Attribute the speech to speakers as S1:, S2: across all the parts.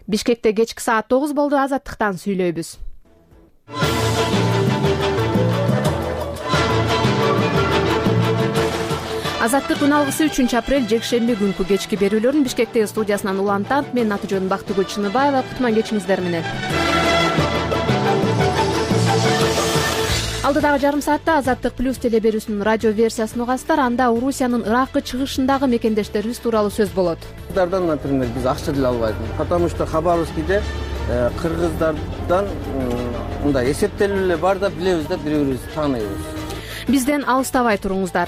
S1: Бишкекте кечки саат 9 болду. Азаттыктан сүйлөйбүз. Азаттык үналгысы 3 апрель жекшемби күнкү кечки берүүлөрүн Бишкектеги студиясынан улантат. Мен Атыжон Бактыгүл Чыныбаева. Кутман кечиңиздер менен. Алдыдагы жарым саатта Азаттык плюс телеберүүсүнүн радио версиясын угасыздар. Анда Орусиянын Иракка чыгышындагы мекендештерибиз тууралуу сөз болот.
S2: Кыргыздардан, например, биз акча деле албайбыз, потому что Хабаровскийде кыргыздардан мындай эсептелүү эле бар да, билебиз да, бири-бирибизди тааныйбыз.
S1: Бизден алыстабай туруңуздар.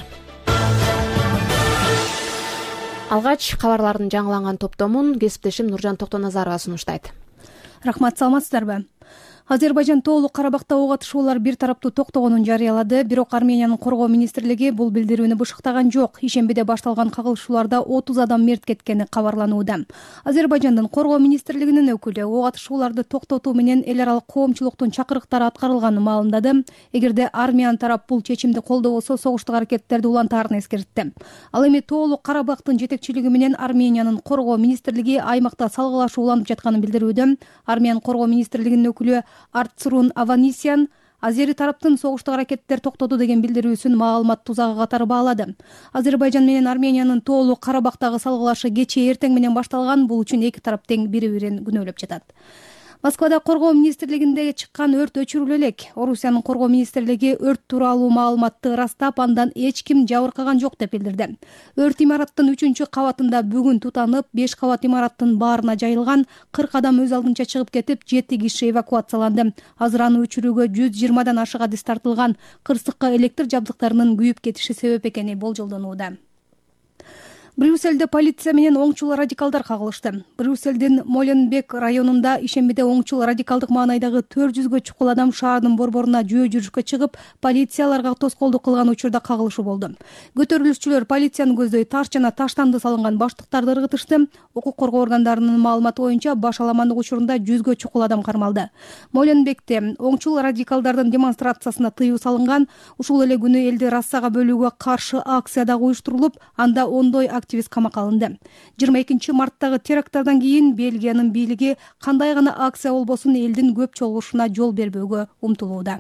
S1: Алгач кабарлардын жаңыланган топтомун кесиптешим Нуржан Токтоназарова сунуштайт.
S3: Рахмат, саламатсыздарбы? Азербайжан тоолук Карабакта ок атышуулар бир тараптуу токтогонун жарыялады. Бирок Армениянын коргоо министрлиги бул билдирүүнү бышыктаган жок. Ишембиде башталган кагылышууларда 30 адам мерт кеткени кабарланууда. Азербайжандын коргоо министрлигинин өкүлү ок атышууларды токтотуу менен эл аралык коомчулуктун чакырыктары аткарылганын маалымдады. Эгерде Армян тарап бул чечимди колдобосо, согуштук аракеттерди улантаарын эскертти. Ал эми тоолук Карабактын жетекчилиги менен Армениянын коргоо министрлиги аймакта салгылашуу уланып жатканын билдирүүдө. Армян коргоо министрлигинин өкүлү Арцрун Аванисян азери тараптын согуштук аракеттер токтоду деген билдирүүсүн маалымат тузагы катары баалады. Азербайжан менен Армениянын тоолук Карабактагы салгылашы кечээ эртең менен башталган. Бул үчүн эки тарап тең бири-бирин күнөөлөп жатат. Москвада коргоо министрлигинде чыккан өрт өчүрүлө элек. Орусиянын коргоо министрлиги өрт тууралуу маалыматты ырастап, андан эч ким жабыркаган жок деп билдирди. Өрт имараттын 3-кабатында бүгүн тутанып, 5 кабат имараттын баарына жайылган. 40 адам өз алдынча чыгып кетип, 7 киши эвакуацияланды. Азыр аны өчүрүүгө 120дан ашык адис тартылган. Кырсыкка электр жабдыктарынын күйүп кетиши себеп экени болжолдонууда. Брюссельде полиция менен оңчул радикалдар кагылышты. Брюссельдин Моленбек районунда ишембиде оңчул радикалдык маанайдагы 400гө чукул адам шаардын борборуна жөө жүрүшкө чыгып, полицияларга тоскоолдук кылган учурда кагылышуу болду. Көтөрүлүшчүлөр полицияны көздөй таш жана таштанды салынган баштыктарды ыргытышты. Укук коргоо органдарынын маалыматы боюнча баш аламандык учурунда 100гө чукул адам кармалды. Моленбекте оңчул радикалдардын демонстрациясына тыюу салынган. Ушул эле күнү элди рассага бөлүүгө каршы акция дагы уюштурулуп, анда ондой активист камакка алынды. 22-марттагы теракттардан кийин Бельгиянын бийлиги кандай гана акция болбосун элдин көп чогулушуна жол бербөөгө умтулууда.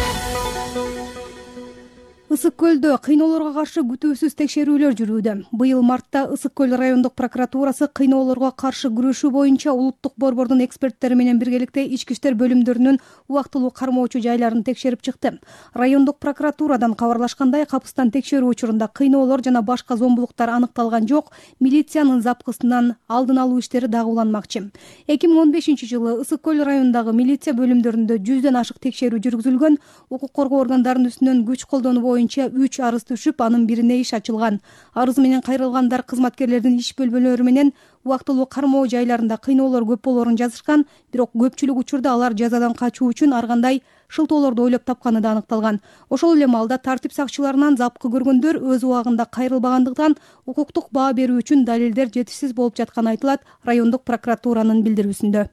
S3: Ысык көлдө кыйноолорго каршы күтүүсүз текшерүүлөр жүрүүдө. Быйыл мартта Ысык көл райондук прокуратурасы кыйноолорго каршы күрөшүү боюнча улуттук борбордун эксперттери менен биргеликте ички иштер бөлүмдөрүнүн убактылуу кармоочу жайларын текшерип чыкты. Райондук прокуратурадан кабарлашкандай, капыстан текшерүү учурунда кыйноолор жана башка зомбулуктар аныкталган жок. Милициянын запкысынан алдын алуу иштери дагы уланмакчы. 2015-жылы Ысык көл районундагы милиция бөлүмдөрүндө 100дөн ашык текшерүү жүргүзүлгөн. Укук коргоо органдарынын үстүнөн күч колдонуу боюнча 3 арыз түшүп, анын бирине иш ачылган. Арыз менен кайрылгандар кызматкерлердин иш бөлмөлөрү менен убактылуу кармоо жайларында кыйноолор көп болоорун жазышкан. Бирок көпчүлүк учурда алар жазадан качуу үчүн ар кандай шылтоолорду ойлоп тапканы да аныкталган. Ошол эле маалда тартип сакчыларынан запкы көргөндөр өз убагында кайрылбагандыктан укуктук баа берүү үчүн далилдер жетишсиз болуп жатканы айтылат райондук прокуратуранын билдирүүсүндө.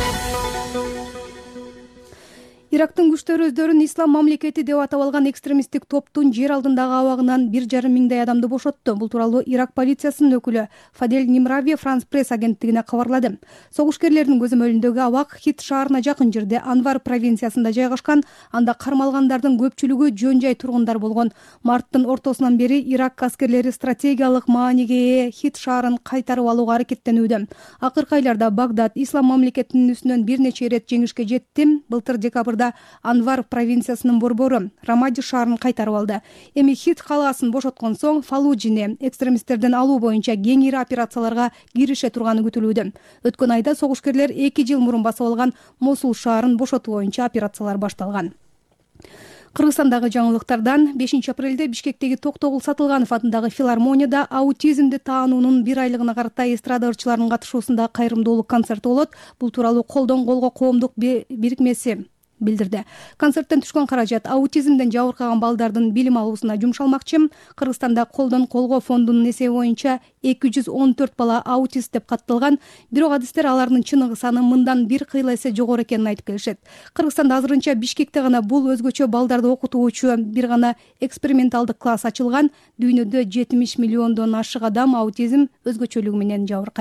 S3: Ирактын күчтөрү өздөрүн ислам мамлекети деп атап алган экстремисттик топтун жер алдындагы абагынан 1,5 миңдей адамды бошотту. Бул тууралуу Ирак полициясынын өкүлү Фадель Нимрави Франс пресс агенттигине кабарлады. Согушкерлердин көзөмөлүндөгү абак Хит шаарына жакын жерде Анвар провинциясында жайгашкан. Анда кармалгандардын көпчүлүгү жөн-жай тургундар болгон. Марттын ортосунан бери Ирак аскерлери стратегиялык мааниге ээ Хит шаарын кайтарып алууга аракеттенүүдө. Акыркы айларда Багдад ислам мамлекетинин үстүнөн бир нече ирет жеңишке жетти. Былтыр декабрда Анвар провинциясынын борбору Рамади шаарын кайтарып алды. Эми Хит калаасын бошоткон соң Фаллуджини экстремисттерден алуу боюнча кеңири операцияларга кирише турганы күтүлүүдө. Өткөн айда согушкерлер 2 жыл мурун басып алган Мосул шаарын бошотуу боюнча операциялар башталган. Кыргызстандагы жаңылыктардан 5 апрелде Бишкектеги Токтогул Сатылганов атындагы филармонияда аутизмди таануунун 1 айлыгына карата эстрада ырчыларынын катышуусунда кайрымдуулук концерти болот. Бул тууралуу Колдон колго коомдук бирикмеси билдирди. Концерттен түшкөн каражат аутизмден жабыркаган балдардын билим алуусуна жумшалмакчы. Кыргызстанда Колдон колго фондунун эсеби боюнча 214 бала аутист деп катталган. Бирок адистер алардын чыныгы саны мындан 1 кыйла эсе жогору экенин айтып келишет. Кыргызстанда азырынча Бишкекте гана бул өзгөчө балдарды окутуучу бир гана эксперименталдык класс ачылган. Дүйнөдө 70 миллиондон ашык адам аутизм өзгөчөлүгү менен жабыркайт.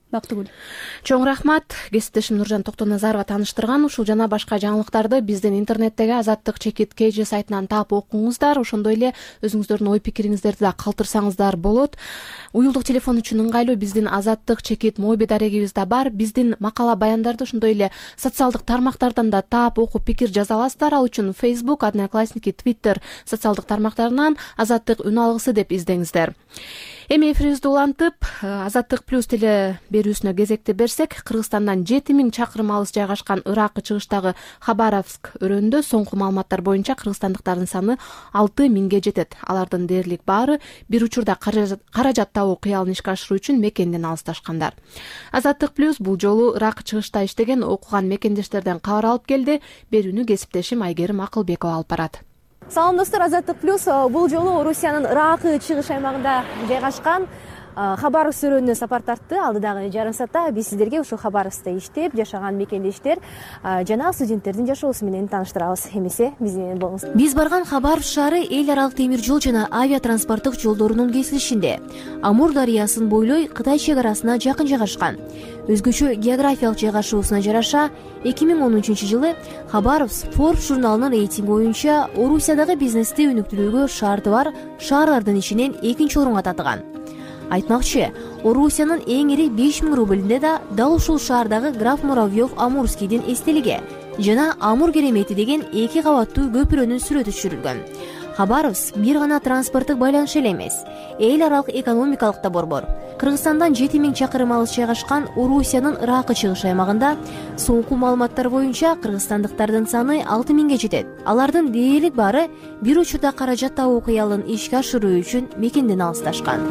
S3: Бактыгүл.
S1: Чоң рахмат. Кесиптешим Нуржан Токтоназарова тааныштырган. Ушул жана башка жаңылыктарды биздин интернеттеги Азаттык чекит KG сайтынан таап окуңуздар. Ошондой эле өзүңүздөрдүн ой пикириңиздерди да калтырсаңыздар болот. Уюлдук телефон үчүн ыңгайлуу биздин Азаттык чекит моби дарегибиз да бар. Биздин макала баяндарды ошондой эле социалдык тармактардан да таап окуп пикир жаза аласыздар. Ал үчүн Facebook, Одноклассники, Twitter социалдык тармактарынан Азаттык үн алгысы деп издеңиздер. Эми эфирибизди улантып, Азаттык плюс теле берүүсүнө кезекти берсек, Кыргызстандан 7000 чакырым алыс жайгашкан Ыракы чыгыштагы Хабаровск өрөөнүндө соңку маалыматтар боюнча кыргызстандыктардын саны 6000ге жетет. Алардын дээрлик баары бир учурда каражат табуу кыялын ишке ашыруу үчүн мекенден алысташкандар. Азаттык плюс бул жолу Ыракы чыгышта иштеген окуган мекендештерден кабар алып келди. Берүүнү кесиптешим Айгерим Акылбекова алып барат.
S4: Салам достор, Азаттык плюс бул жолу Орусиянын Ыракы чыгыш аймагында жайгашкан Хабаровск өрөөнүнө сапар тартты. Алдыдагы жарым саатта биз сиздерге ушул Хабаровскта иштеп жашаган мекендештер жана студенттердин жашоосу менен тааныштырабыз. Эмесе биз менен болуңуз.
S5: Биз барган Хабаровск шаары эл аралык темир жол жана авиатранспорттук жолдорунун кесилишинде. Амур дарыясын бойлой Кытай чек арасына жакын жайгашкан. Өзгөчө географиялык жайгашуусуна жараша 2013-жылы Хабаровск Forbes журналынын рейтинги боюнча Орусиядагы бизнести өнүктүрүүгө шарты бар шаарлардын ичинен 2-орунга татыган. Айтмакчы, Орусиянын эң ири 5000 рублинде да дал ушул шаардагы граф Муравьев Амурскийдин эстелиги жана Амур керемети деген 2 кабаттуу көпүрөнүн сүрөтү түшүрүлгөн. Хабаровск бир гана транспорттук байланыш эле эмес, эл аралык экономикалык да борбор. Кыргызстандан 7000 чакырым алыс жайгашкан Орусиянын Ыракы чыгыш аймагында соңку маалыматтар боюнча кыргызстандыктардын саны 6000ге жетет. Алардын дээрлик баары бир учурда каражат табуу кыялын ишке ашыруу үчүн мекенден алысташкан.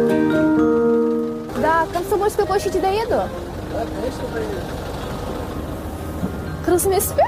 S4: Да, Комсомольской площади доеду?
S2: Да, конечно, доеду.
S4: Кыргыз эмессизби?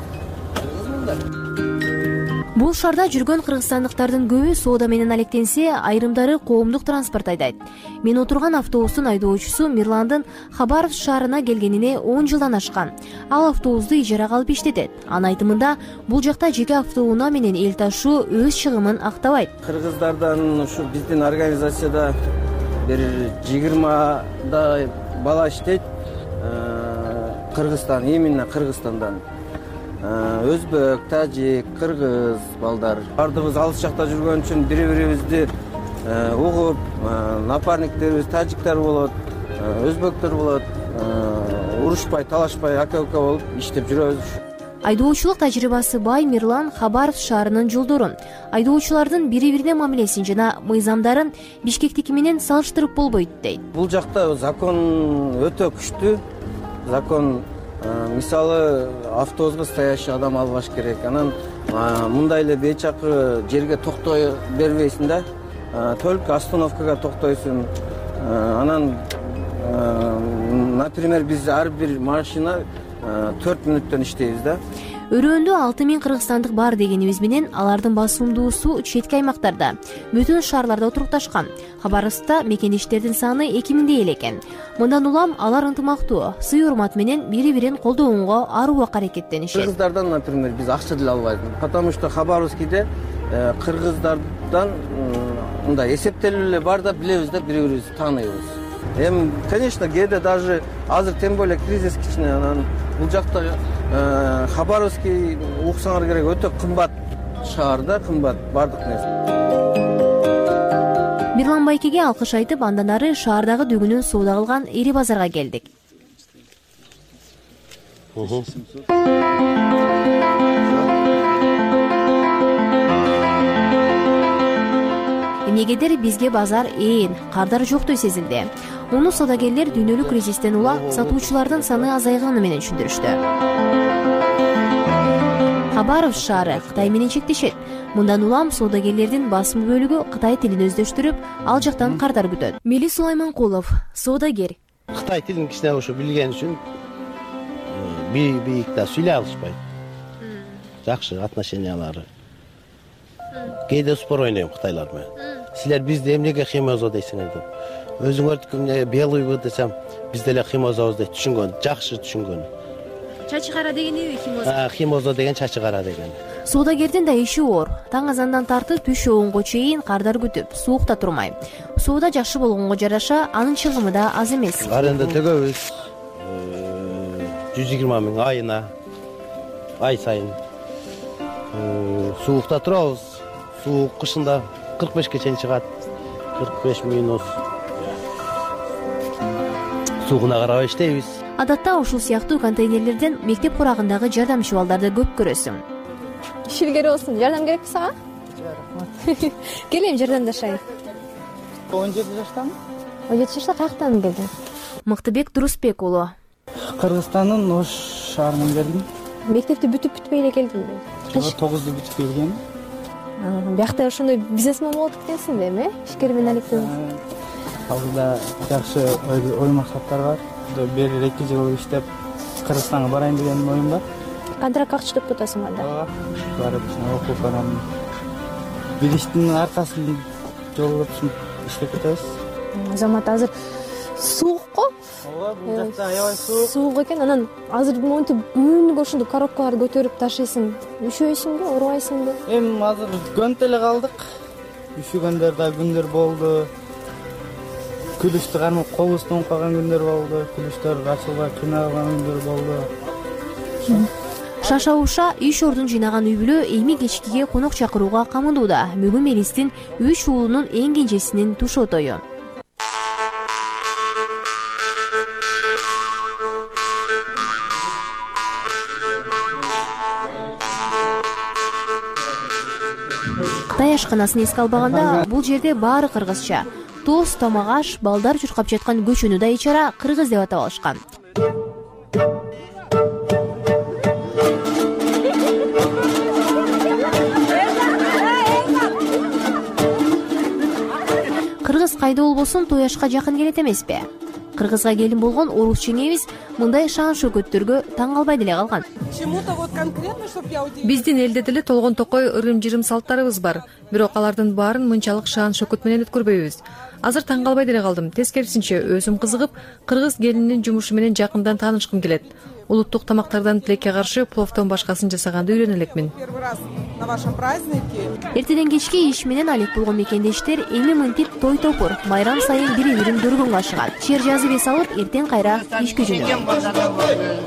S5: Бул шаарда жүргөн кыргызстандыктардын көбү соода менен алектенсе, айрымдары коомдук транспорт айдайт. Мен отурган автобустун айдоочусу Мирландын Хабаровск шаарына келгенине 10 жылдан ашкан. Ал автобусту ижарага алып иштетет. Анын айтымында, бул жакта жеке автоунаа менен эл ташуу өз чыгымын актабайт.
S2: Кыргыздардан ушу биздин организацияда бир 20 бала иштейт. Кыргызстан, именно Кыргызстандан. Өзбек, тажик, кыргыз балдар. Бардыгыбыз алыс жакта жүргөн үчүн бири-бирибизди угуп, напарниктерибиз тажиктер болот, өзбектер болот, урушпай, талашпай, ака-ука болуп иштеп жүрөбүз.
S5: Айдоочулук тажрыйбасы бай Мирлан Хабаровск шаарынын жолдорун, айдоочулардын бири-бирине мамилесин жана мыйзамдарын Бишкектики менен салыштырып болбойт дейт.
S2: Бул жакта закон өтө күчтүү. Закон мисалы автобуска стоящий адам албаш керек. Анан мындай эле бейчакы жерге токтой бербейсиң да. Только остановкага токтойсуң. Анан например биз ар бир машина 4 мүнөттөн иштейбиз да.
S5: Өрөөндө 6000 кыргызстандык бар дегенибиз менен алардын басымдуусу четки аймактарда, бүтүн шаарларда отурукташкан. Хабаровскта мекендештердин саны 2000дей эле экен. Мындан улам алар ынтымактуу, сый урмат менен бири-бирин колдоонго ар убак аракеттенишет.
S2: Кыргыздардан, например, биз акча деле албайбыз. Потому что Хабаровскийде кыргыздардан мындай эсептелүү эле бар да, билебиз да, бири-бирибизди тааныйбыз. Конечно, кээде даже азыр тем более кризис кичине, анан бул жакта Хабаровский уксаңар керек өтө кымбат шаар да, кымбат бардык нерсе.
S5: Мирлан Байкеге алкыш айтып, андан ары шаардагы дүгүнүн соода кылган ири базарга келдик. Эмнегедир бизге базар ээн, кардар жоктой сезилди. Муну саудагерлер дүйнөлүк кризистен ула сатуучулардын саны азайганы менен түшүндүрүштү. Хабаровск шаары Кытай менен чектешет. Мындан улам соодагерлердин басым бөлүгү Кытай тилин өздөштүрүп, ал жактан кардар күтөт. Мели Сулайманкулов, соодагер.
S6: Кытай тилин кичине ошо билген үчүн бийикте сүйлөй алышпайт. Жакшы отношениялары. Кээде спор ойнойм кытайлар менен. Силер бизди эмнеге химозо дейсиңер деп. Өзүңөрдүкү белыйбы десем, биз деле химозобуз деп түшүнгөн, жакшы түшүнгөн.
S1: чачы кара деген эби химоза?
S6: Химоза деген чачы кара деген.
S5: Соодагердин да иши оор. Таң азандан тартып түш оңго чейин кардар күтүп, суукта турмай. Сууда жакшы болгонго жараша анын чыгымы да аз эмес.
S6: Аренда төгөбүз 120 миң айына, ай сайын. Суукта турабыз. Суук кышында 45 чейин чыгат. 45 минус. Суугуна карабай иштейбиз.
S5: Адатта ушул сыяктуу контейнерлерден мектеп курагындагы жардамчы балдарды көп көрөсүң.
S4: Ишилгери болсун. Жардам керекпи сага? Келем жардамдашайын.
S7: 17 жаштамын.
S4: 17 жашта каяктан келдиң?
S5: Мыктыбек Турусбек уулу.
S7: Кыргызстандын Ош шаарынан келдим.
S4: Мектепти бүтүп эле келдиңби?
S7: 9-ду бүтүп келгем.
S4: Биякта ошондой бизнесмен болот экенсиң да эми? Ишкермен алектен.
S7: Алдыда жакшы ой максаттар бар. Бери 2 жыл иштеп Кыргызстанга барайын деген оюм бар.
S4: Контрактка күтүп атасың анда.
S7: Барып, окуп барам. Билиштин аркасында жолдоп иштеп кетебиз.
S4: Замат азыр суукко?
S7: Ооба, бул жакта аябай суук.
S4: Суук экен. Анан азыр монтип күнгө ошондой коробкаларды көтөрүп ташыйсың. Üşөйсүңбү, оорубайсыңбы?
S7: Эми азыр көнүп эле калдык. Üşүгөндөр да күндөр болду. Күлүштү кармап колубуз тоңуп калган күндөр болду. Күлүштөр ачылбай кыйналган күндөр болду.
S5: Шаша Уша иш ордун жыйнаган үй бүлө эми кечкиге конок чакырууга камылууда. Бүгүн Мелистин 3 уулунун эң кенжесинин тушоо тою. Кытай ашканасын эске албаганда бул жерде баары кыргызча. Тоз, тамак аш, балдар чуркап жаткан көчөнү да ичара кыргыз деп атап алышкан. Кыргыз кайда болбосун той ашка жакын келет эмеспи? Кыргызга келин болгон орус чеңебиз мындай шаан шөкөттөргө таң калбай деле калган.
S8: Биздин элде деле толгон токой ырым-жырым салттарыбыз бар, бирок алардын баарын мынчалык шаан шөкөт менен өткөрбөйбүз. Азыр таң калбай деле калдым. Тескерисинче өзүм кызыгып, кыргыз келининин жумушу менен жакындан таанышкым келет. Улуттук тамактардан тилекке каршы пловдон башкасын жасаганды үйрөнө элекмин.
S5: Эртеден кечке иш менен алек болгон мекендештер эми мынтип той топур, майрам сайын бири-бирин көргөнгө ашыгат. Чер жазып эс алып, эртең кайра ишке жөнөдү.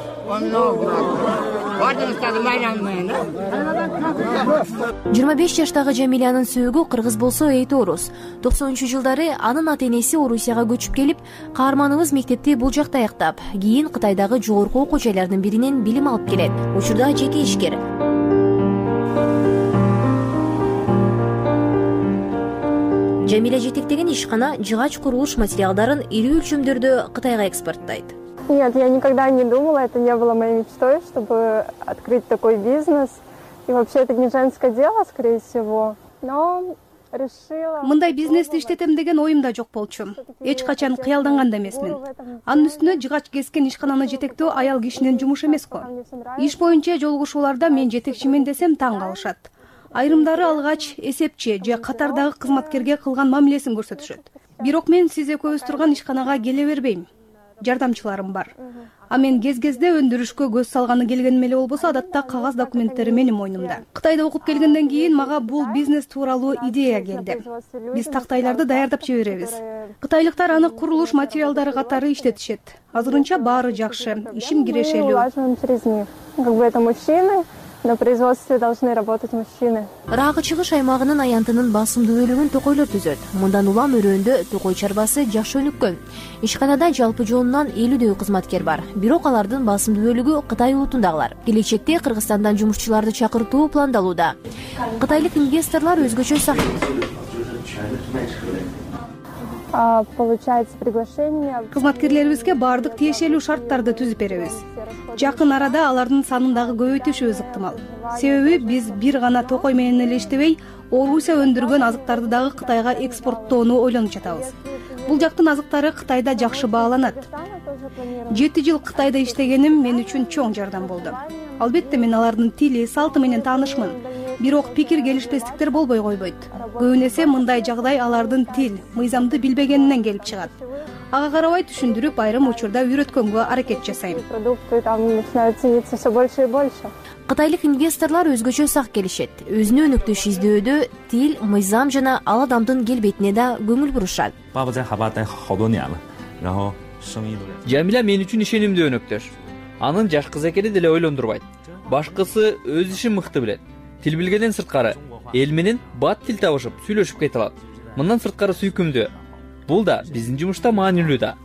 S5: 25 жаштагы Жамилянын сөөгү кыргыз болсо эйти орус. 90-жылдары анын ата-энеси Орусияга көчүп келип, каарманыбыз мектепти бул жакта аяктап, кийин Кытайдагы жогорку окуу жайлардын биринен билим алып келет. Учурда жеке ишкер. Жамиля жетектеген ишкана жыгач курулуш материалдарын ири өлчөмдөрдө Кытайга экспорттайт.
S9: Нет, я никогда не думала, это не было моей мечтой, чтобы открыть такой бизнес. И вообще это не женское дело, скорее всего. Но решила...
S3: Мындай бизнести иштетем деген оюм да жок болчу. Эч качан кыялданган да эмесмин. Анын үстүнө жыгач кескен ишкананы жетектөө аял кишинин жумушу эмес го. Иш боюнча жолугушууларда мен жетекчимин десем таң калышат. Айрымдары алгач эсепчи же катардагы кызматкерге кылган мамилесин көрсөтүшөт. Бирок мен сиз экөөбүз турган ишканага келе бербейм. Жардамчыларым бар. А мен кез-кезде өндүрүшкө көз салганы келгеним эле болбосо, адатта кагаз документтери менин мойнумда. Кытайда окуп келгенден кийин мага бул бизнес тууралуу идея келди. Биз тактайларды даярдап жиберебиз. Кытайлыктар аны курулуш материалдары катары иштетишет. Азырынча баары жакшы, ишим кирешелүү.
S9: Это мужчины. На производстве должны работать мужчины.
S5: Рагы чыгыш аймагынын аянтынын басымдуу бөлүгүн токойлор түзөт. Мындан улам өрөөндө токой чарбасы жакшы өнүккөн. Ишканада жалпы жоонунан 50дөй кызматкер бар. Бирок алардын басымдуу бөлүгү Кытай улутундагылар. Келечекте Кыргызстандан жумушчуларды чакыртуу пландалууда. Кытайлык инвесторлор өзгөчө
S9: Получается приглашение.
S3: Кызматкерлерибизге баардык тиешелүү шарттарды түзүп беребиз. Жакын арада алардын санын дагы көбөйтүшүбүз ыктымал. Себеби биз бир гана токой менен эле иштебей, Орусия өндүргөн азыктарды дагы Кытайга экспорттоону ойлонуп жатабыз. Бул жактын азыктары Кытайда жакшы бааланат. 7 жыл Кытайда иштегеним мен үчүн чоң жардам болду. Албетте мен алардын тили, салты менен таанышмын. Бирок пикир келишпестиктер болбой койбойт. Көбүн эсе мындай жагдай алардын тил, мыйзамды билбегенинен келип чыгат. ага карабай түшүндүрүп, айрым учурда үйрөткөнгө аракет жасайм.
S9: Продукты там начинают цениться все больше и больше.
S5: Кытайлык инвесторлор өзгөчө сак келишет. Өзүнө өнөктөш издөөдө тил, мыйзам жана ал адамдын келбетине да көңүл бурушат.
S10: Жамиля мен үчүн ишенимдүү өнөктөш. Анын жаш кыз экени деле ойлондурбайт. Башкысы өз ишин мыкты билет. Тил билгенден сырткары эл менен бат тил табышып, сүйлөшүп кете алат. Мындан сырткары сүйкүмдүү. Бул да биздин жумушта маанилүү да.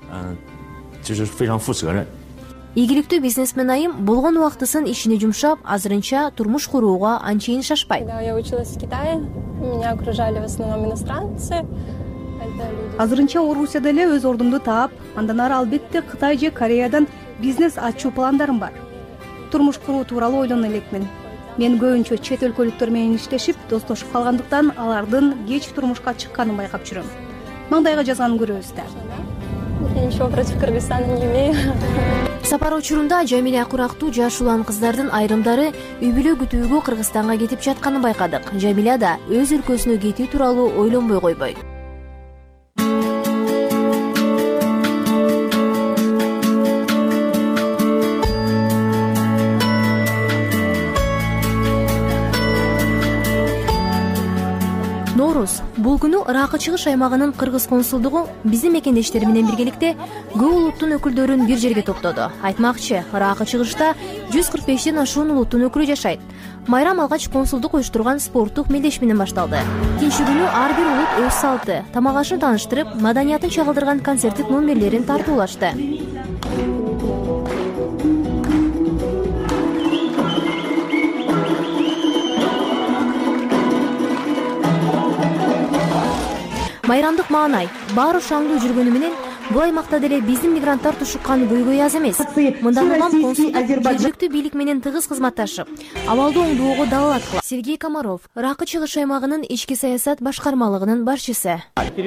S5: Ийгиликтүү бизнесмен айым болгон убактысын ишине жумшап, азырынча турмуш курууга анчейин шашпайт.
S9: Когда я училась в Китае, меня окружали в основном иностранцы.
S3: Азырынча Орусияда эле өз ордумду таап, андан ары албетте Кытай же Кореядан бизнес ачуу пландарым бар. Турмуш куруу тууралуу ойлоно элекмин. Мен көбүнчө чет өлкөлүктөр менен иштешип, достошуп калгандыктан алардын кеч турмушка чыкканын байкап жүрөм. Маңдайга жазганын көрөбүз да.
S9: Я ничего против Кыргызстана не имею.
S5: Сапар учурунда Жамиля курактуу жаш улан кыздардын айрымдары үй бүлө күтүүгө Кыргызстанга кетип жатканын байкадык. Жамиля да өз өлкөсүнө кетүү тууралуу ойлонбой койбойт. Бул күнү Ыракы чыгыш аймагынын кыргыз консулдугу биздин мекендештер менен биргеликте көп улуттун өкүлдөрүн бир жерге топтоду. Айтмакчы, Ыракы чыгышта 145ден ашуун улуттун өкүлү жашайт. Майрам алгач консулдук уюштурган спорттук мелдеш менен башталды. Кийинки күнү ар бир улут өз салты, тамак ашын тааныштырып, маданиятын чагылдырган концерттик номерлерин тартуулашты. Майрамдык маанай баары шаңдуу жүргөнү менен бул аймакта деле биздин мигранттар тушуккан көйгөй аз эмес. Мындан улам консулдук жергиликтүү бийлик менен тыгыз кызматташып, абалды оңдоого далалат кылат. Сергей Комаров, Ыракы чыгыш аймагынын ички саясат башкармалыгынын башчысы.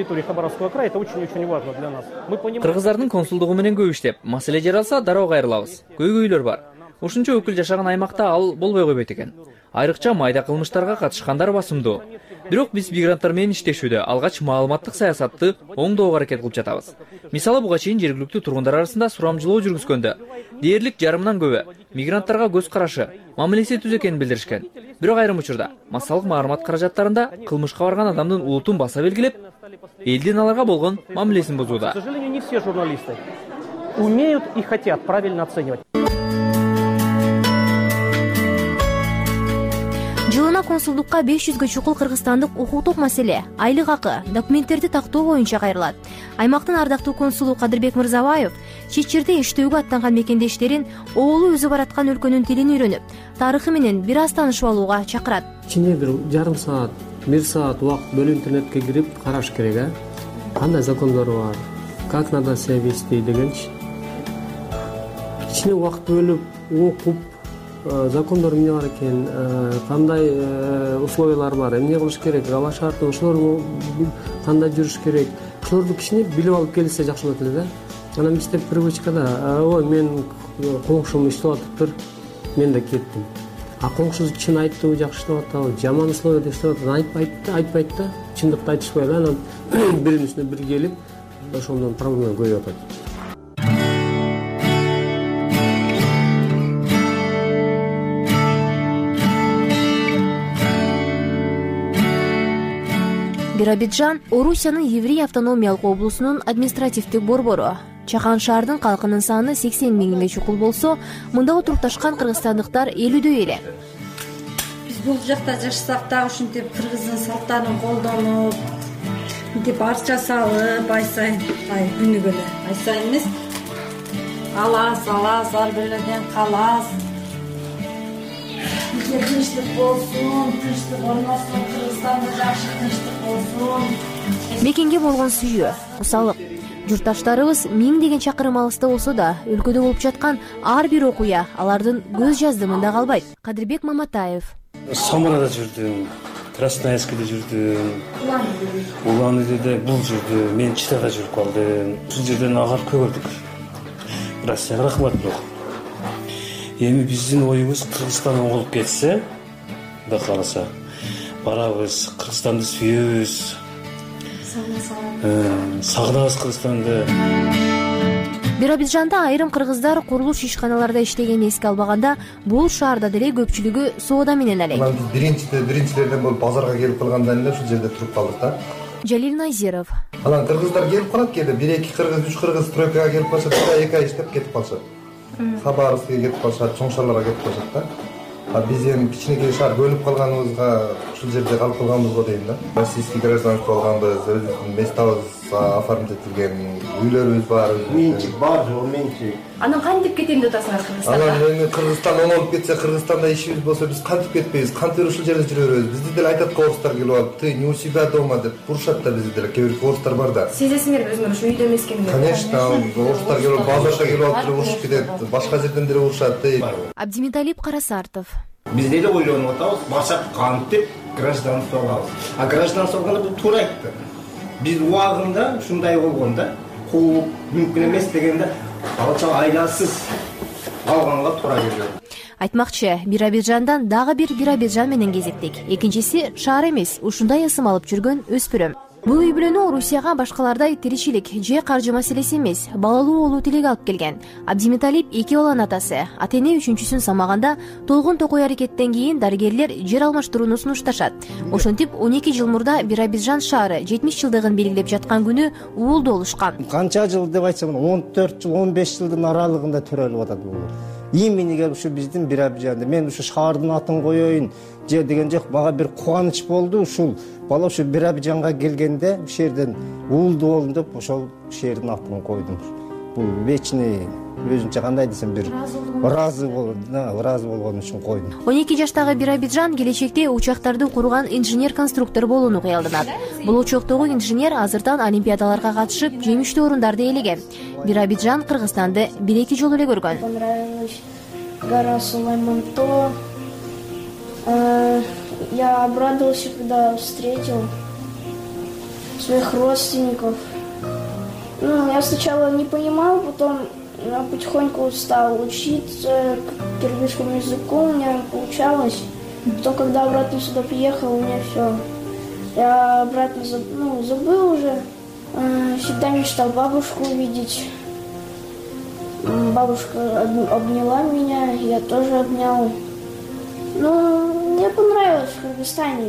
S10: Кыргыздардын консулдугу менен көп иштеп, маселе жаралса дароо кайрылабыз. Көйгөйлөр бар. Ушунча өкүл жашаган аймакта ал болбой койбойт экен. Айрыкча майда кылмыштарга катышкандар басымдуу. Бирок биз мигранттар менен иштешүүдө алгач маалыматтык саясатты оңдоого аракет кылып жатабыз. Мисалы буга чейин жергиликтүү тургундар арасында сурамжылоо жүргүзгөндө дээрлик жарымдан көбү мигранттарга көз карашы, мамилеси түз экенин билдиришкен. Бирок айрым учурда массалык маалымат каражаттарында кылмышка барган адамдын улутун баса белгилеп, элдин аларга болгон мамилесин бузууда.
S11: К сожалению, не все журналисты умеют и хотят правильно оценивать.
S5: Жылына консулдукка 500гө чукул кыргызстандык укуктук маселе, айлык акы, документтерди тактоо боюнча кайрылат. Аймактын ардактуу консулу Кадырбек Мырзабаев чет жерде иштөөгө аттанган мекендештерин оолу өзү бараткан өлкөнүн тилин үйрөнүп, тарыхы менен бир аз таанышып алууга чакырат.
S12: Ичине бир жарым саат, 1 саат убакыт бөлүп интернетке кирип караш керек, кандай закондор бар, как надо себя вести дегенчи. Ичине убакыт бөлүп окуп, закондор эмне бар экен, кандай условиялар бар, эмне кылыш керек, аба шарты, ошолор кандай жүрүш керек. Ошолорду кичине билип алып келсе жакшы болот эле да. Анан бизде привычкада, ой, мен коңшум иштеп атыптыр, мен да кеттим. А коңшу чын айтты, жакшы иштеп атабы, жаман условияда иштеп атат, айтпайт да, чындыкты айтышпайт. Анан биринин үстүнө бир келип, ошондон проблема көбөйүп атат.
S5: Биробиджан Орусиянын Еврей автономиялык облусунун административдик борбору. Чакан шаардын калкынын саны 80 миңге чукул болсо, мында отурупташкан кыргызстандыктар 50дөй эле.
S13: Биз бул жакта жашасак да ушинтип кыргыздын салттарын колдонуп, мынтип арча салып, ай сайын, күнүгө эле, ай сайын эмес, алас, ар бирлерден калас. Тынчтык болсун, тынчтык болмосун, Кыргызстанда жакшы тынчтык болсун.
S5: Мекенге болгон сүйүү, кусалык. Журтташтарыбыз 1000 деген чакырым алыста болсо да, өлкөдө болуп жаткан ар бир окуя алардын көз жаздымында калбайт. Кадырбек Маматаев.
S14: Самарада жүрдүм, Красноярскиде жүрдүм, Улан Удеде бул жүрдүм, мен Читада жүрүп калдым. Бул жерден агарып көрдүк. Россияга рахмат бирок. Эми биздин оюбуз Кыргызстан оңолуп кетсе, да каласа, барабыз, Кыргызстанды сүйөбүз. сагынабыз Кыргызстанды.
S5: Биробиджанда айрым кыргыздар курулуш ишканаларда иштегенин эске албаганда, бул шаарда деле көпчүлүгү соода менен элек.
S15: Биринчилерден болуп базарга келип калгандан эле ушул жерде туруп калдык да.
S5: Жалил Назиров.
S15: Анан кыргыздар келип калат кээде, 1-2 кыргыз, 3 кыргыз стройкага келип калышат, 2 ай иштеп кетип калышат. Хабаровскке кетип калышат, чоң шаарларга кетип калышат да. Биз эми кичинекей шаар бөлүп калганыбызга ушул жерде калып калганбызго дейм да. Российский гражданство алганбыз, өзүбүздүн местабыз оформить этилген, үйлөрүбүз бар.
S6: Менчик бар, жок менчик.
S4: Анан кантип кетем деп атасыңар Кыргызстанга?
S15: Анан эми Кыргызстан оңолуп кетсе, Кыргызстанда ишибиз болсо биз кантип кетпейбиз? Кантип ушул жерде жүрө беребиз? Бизди деле айтат орустар келип алып, "Ты не у себя дома" деп урушат да бизди деле. Кээ бир орустар бар да.
S4: Сезесиңерби өзүңөр ушу үйдө эмес экенин?
S15: Конечно, орустар келип базарга келип алып урушуп кетет, башка жерден деле урушат.
S5: Абдимиталип Карасартов.
S16: Биз деле ойлонуп атабыз, барсак кантип гражданство алабыз. А гражданство алганда бул туура айтты. Биз убагында ушундай болгон да, кууп мүмкүн эмес дегенде алча айласыз алганга туура келген.
S5: Айтмакчы, Биробиджандан дагы бир Биробиджан менен кезиктик. Экинчиси шаар эмес, ушундай ысым алып жүргөн өспүрөм. Бул үй бүлөнү Орусияга башкалардай тиричилик же каржы маселеси эмес, балалуу болуу тилеги алып келген. Абдимиталип 2 баланын атасы. Ата-эне үчүнчүсүн самаганда толгун токой аракеттен кийин дарыгерлер жер алмаштырууну сунушташат. Ошентип 12 жыл мурда Биробиджан шаары 70 жылдыгын белгилеп жаткан күнү уулду болушкан.
S17: Канча жыл деп айтсам, 14 жыл, 15 жылдын аралыгында төрөлүп атат бул. Эмне келип ушу биздин Биробиджанда мен ушу шаардын атын коёюн же деген жок, мага бир кубаныч болду ушул. Бала ушу Биробиджанга келгенде ушул жерден уулду болдум деп ошол жердин атын койдум. Бул вечный өзүнчө кандай десем бир ыраазы болгон үчүн койдум.
S5: 12 жаштагы Биробиджан келечекте учактарды курган инженер-конструктор болууну кыялданат. Бул учоктогу инженер азыртан олимпиадаларга катышып, жемиштүү орундарды ээлеген. Биробиджан Кыргызстанды 1-2 жолу эле көргөн.
S18: Понравилась гора Сулайманто. Я обрадовался, когда встретил своих родственников. Я сначала не понимал, потом потихоньку стал учиться киргизскому языку, у меня получалось. Потом, когда обратно сюда приехал, у меня все. Я обратно забыл уже. Всегда мечтал бабушку увидеть. Бабушка обняла меня, я тоже обнял. Мне понравилось в Кыргызстане.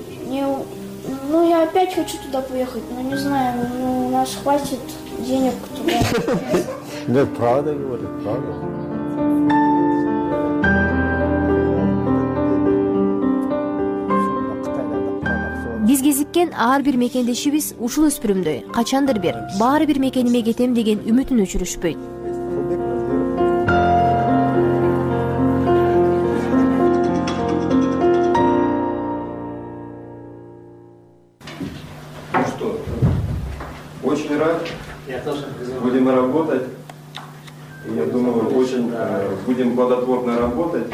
S18: Я опять хочу туда поехать, но не знаю, у нас хватит денег туда.
S17: Да, правда говорит, правда.
S5: Биз кезиккен ар бир мекендешибиз ушул өспүрүмдөй качандыр бир баары бир мекениме кетем деген үмүтүн өчүрүшпөйт.
S15: Очень рад. Будем работать. Я думаю, очень будем плодотворно работать.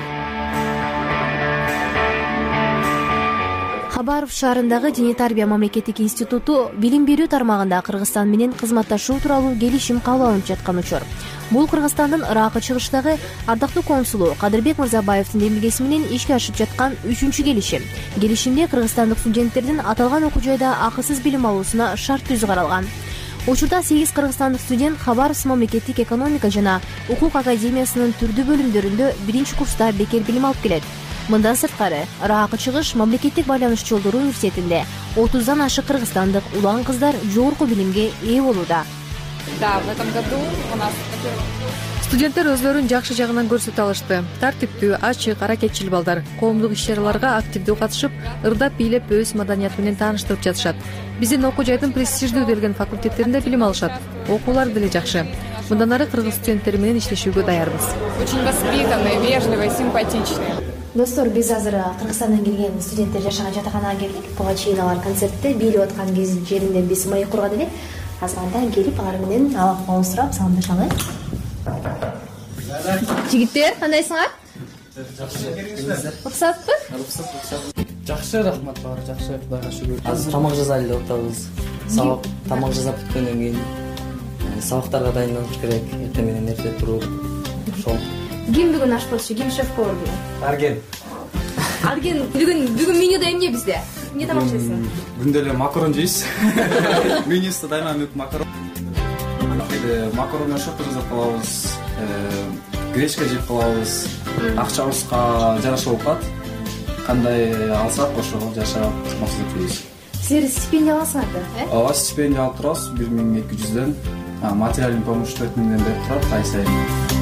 S5: Хабаров шаарындагы Диний тарбия мамлекеттик институту билим берүү тармагында Кыргызстан менен кызматташуу тууралуу келишим кабыл алынып жаткан учур. Бул Кыргызстандын Ыракы чыгышындагы ардактуу консулу Кадырбек Мырзабаевдин демилгеси менен ишке ашып жаткан 3-чү келишим. Келишимде кыргызстандык студенттердин аталган окуу жайда акысыз билим алуусуна шарт түзүү каралган. Учурда 8 кыргызстандык студент Хабаровск мамлекеттик экономика жана укук академиясынын түрдүү бөлүмдөрүндө 1-курста бекер билим алып келет. Мындан сырткары, Ыракы чыгыш мамлекеттик байланыш жолдору университетинде 30дан ашык кыргызстандык улан кыздар жогорку билимге ээ болууда.
S19: Да, в этом году у нас
S8: студенттер өзлөрүн жакшы жагынан көрсөтө алышты. Тартиптүү, ачык, аракетчил балдар коомдук иш-чараларга активдүү катышып, ырдап бийлеп өз маданияты менен тааныштырып жатышат. Биздин окуу жайдын престиждүү делген факультеттеринде билим алышат. Окуулары деле жакшы. Мындан ары кыргыз студенттери менен иштешүүгө даярбыз.
S19: Очень воспитанные, вежливые, симпатичные.
S5: Достор, биз азыр Кыргызстандан келген студенттер жашаган жатаканага келдик. Буга чейин алар концертте бийлеп аткан жеринде биз маек курган элек. Азыр анда келип алар менен алакыбызды сурап саламдашалы. Жигиттер, кандайсыңар? Уруксатпы?
S7: Жакшы, рахмат бар, жакшы, Кудайга шүгүр.
S20: Азыр тамак жазайлы деп атабыз. Сабак, тамак жазап бүткөндөн кийин сабактарга дайындалыш керек. Эртең менен эрте туруп, ошол.
S4: Ким бүгүн ашпазчы, ким шеф-повар бүгүн?
S20: Арген.
S4: Арген бүгүн менюда эмне бизде? эмне тамак жейсиң?
S21: Күндө эле макарон жейбиз. Менюсу дайыма макарон. Макарон менен шорпа жасап калабыз, гречка жеп калабыз. Акчабызга жараша болуп калат. Кандай алсак ошого жашап максат этебиз.
S4: Силер стипендия аласыңар да,
S21: Ооба, стипендия алып турабыз 1200дөн. Материальный помощь 4000ден берип турат ай сайын.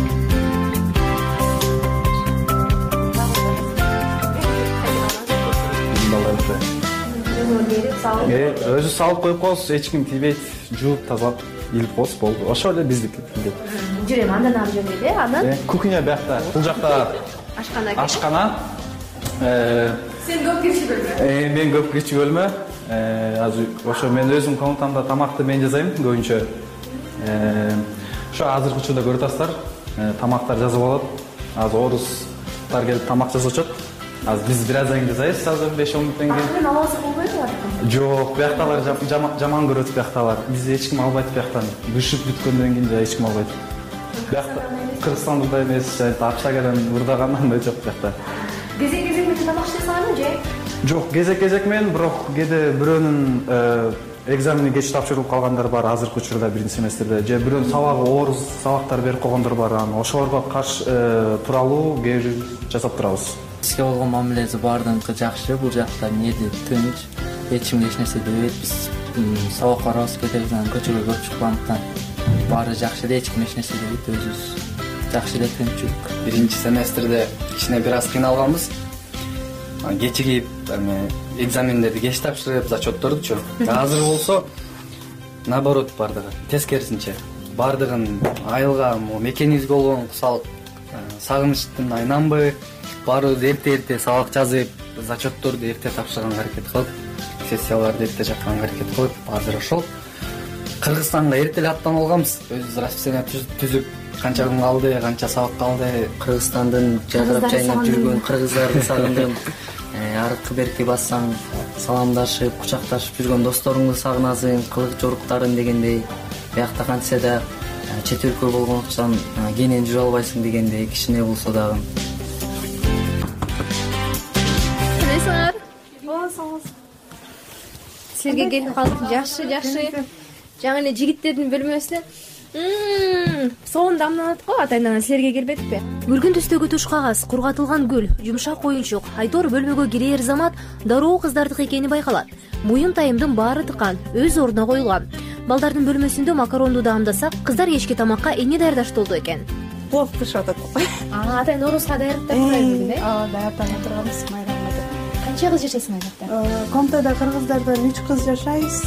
S7: Өзү салып коюп коебуз, эч ким тийбейт, жууп тазалап илип коебуз, болду. Ошо эле биздики.
S4: Жүрөм, андан ары жөнөйлү, анан
S7: Кухня биякта, бул жакта ашкана.
S4: Сен көп кирчи бөлмө?
S7: Мен көп кирчи бөлмө. Азыр ошо мен өзүм комнатамда тамакты мен жасайм көбүнчө. Ошо азыркы учурда көрүп атасыздар, тамактар жазып алат. Азыр орустар келип тамак жасашат. Азыр биз бир аздан кийин жасайбыз, азыр 5-10 мүнөттөн кийин.
S4: Акырын алабыз болбойбу?
S7: Жок, биякталар жаман көрөт биякталар. Бизди эч ким албайт бияктан. Бышып бүткөндөн кийин эч ким албайт. Биякта Кыргызстанда эмес, Апшагерден урдагандан жок биякта.
S4: Кезек менен тамак жасаңарбы же?
S7: Жок, кезек менен, бирок кээде бирөөнүн экзамени кеч тапшырылып калгандар бар азыркы учурда биринчи семестрде. Же бирөөнүн сабагы оор сабактар берип койгондор бар. Ошолорго каршы туралуу кээ бир жасап турабыз.
S20: Бизге болгон мамилеси баардыгы жакшы. Бул жакта эмнеди тынч, эч ким эч нерсе дебейт. Биз сабак барабыз, кетебиз, анан көчөгө көрүп чыккандыктан баары жакшы эле, эч ким эч нерсе дебейт. Өзүбүз жакшы эле тынчтук.
S21: Биринчи семестрде кичине бир аз кыйналганбыз. Кечигип экзамендерди кеч тапшырып, зачеттордучу. Азыр болсо наоборот бардыгы, тескерисинче. Бардыгын айылга мекенибизге болгон кусалык, сагынычтан айнанбай, баарыбыз эрте сабак жазып, зачетторду эрте тапшырганга аракет кылып, сессияларды эрте жапканга аракет кылып, азыр ошол Кыргызстанга эрте эле аттанып алганбыз. Өзүбүз расписание түзүп, канча күн калды, канча сабак калды.
S20: Кыргызстандын жайгырап жайнап жүргөн кыргыздарды сагындым. Аркы берки бассаң, саламдашып, кучакташып жүргөн досторуңду сагынасың, кылык жоруктарын дегендей. Биякта кантсе да чет өлкө болгондуктан кенен жүрө албайсың дегендей, кичине болсо дагы.
S4: Кайсыңар? Болсоңуз. Силерге келип калдык. Жакшы. Жаңы эле жигиттердин бөлмөсүнө соон дамданат го, атайынан силерге келбедикпи?
S5: Бүргүн түстөгү туш кагаз, кургатылган гүл, жумшак оюнчук, Айдор бөлмөгө кирер замат дароо кыздардык экени байкалат. Буюм тайымдын баары тыкан, өз ордуна коюлган. Балдардын бөлмөсүндө макаронду даамдасак, кыздар кечки тамакка эмне даярдаштуулду экен?
S22: Плов пишип атат.
S4: Атайын орусга даярдап турган,
S22: даярданып турганбыз майрамада.
S4: Канча кыз жашайсың айракта?
S22: Комнатада кыргыздардан 3 кыз жашайбыз.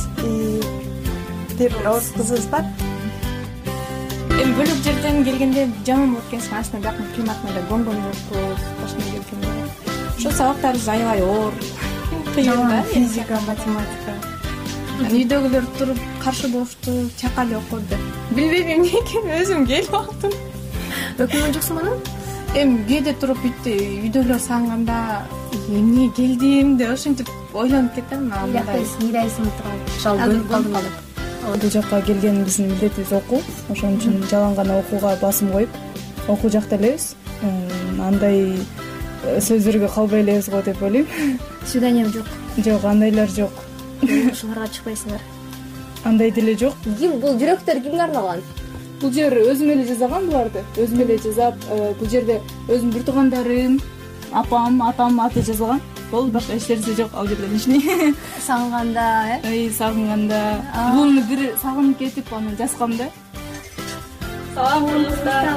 S22: Орус кызыбыз бар. Эми бөлөк жерден келгенде жаман болуп кетсин, ачына жакын климатына да көнгөнбүз, кошуна келгенде. Ошо сабактарыбыз аябай оор, кыйын да, физика, математика. Үйдөгүлөр туруп каршы болушту, чакали окуду. Билбейм эмне экенин, өзүм келип алдым.
S4: Өкүнгөн жоксуң анан?
S22: Эми кээде туруп бүттү, үйдөгүлөр сагынганда эмне келдим деп ошентип ойлонуп кетем.
S4: Мирайсың турган. Шал бөлүп калдым.
S22: Бул жакка келген биздин милдетибиз окуу. Ошон үчүн жалаң гана окууга басым коюп, окуу жакта элебиз. Андай сөздөргө калбай элебиз го деп ойлойм.
S4: Свидание жок.
S22: Жок, андайлар жок.
S4: Ушуларга чыкпайсыңар.
S22: Андай деле жок.
S4: Ким бул жүрөктөр кимге арналган?
S22: Бул жер өзүм эле жасагам буларды. Өзүм эле жасап, бул жерде өзүм бир туугандарым, апам, атам аты жазылган. Бул башка эч нерсе жок ал жерде лишний.
S4: Сагынганда,
S22: сагынганда. Буну бир сагынып кетип, аны жазгам да. Салам кыргыздар.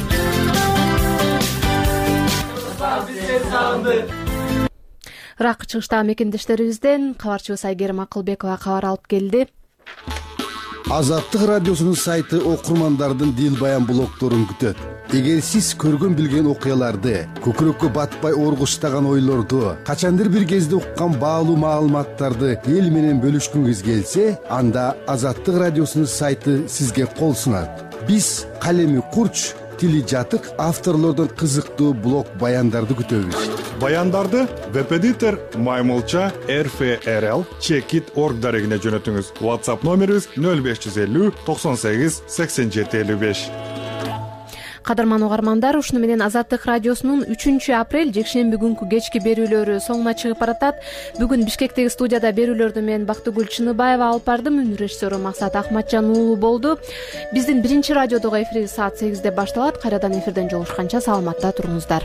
S1: Ырак чыгыштагы мекендештерибизден кабарчыбыз Айгерим Акылбекова кабар алып келди.
S23: Азаттык радиосунун сайты окурмандардын дил баян блогдорун күтөт. Эгер сиз көргөн билген окуяларды, көкүрөккө батпай оргуштаган ойлорду, качандыр бир кезде уккан баалуу маалыматтарды эл менен бөлүшкүңүз келсе, анда Азаттык радиосунун сайты сизге кол сунат. Биз калеми курч, тили жатык авторлордон кызыктуу блог баяндарды күтөбүз.
S24: Баяндарды веб-эдитор Маймылча RFRL Checkit.org дарегине жөнөтүңүз. WhatsApp номерибиз 0550 98 87 55.
S1: Кадырман угармандар, ушуну менен Азаттык радиосунун 3-апрель жекшемби күнкү кечки берүүлөрү соңуна чыгып баратат. Бүгүн Бишкектеги студияда берүүлөрдү мен Бактыгүл Чыныбаева алып бардым. Үнү режиссеру Максат Ахматжан уулу болду. Биздин биринчи радиодогу эфирибиз саат 8-де башталат. Кайрадан эфирден жолугушканча саламатта туруңуздар.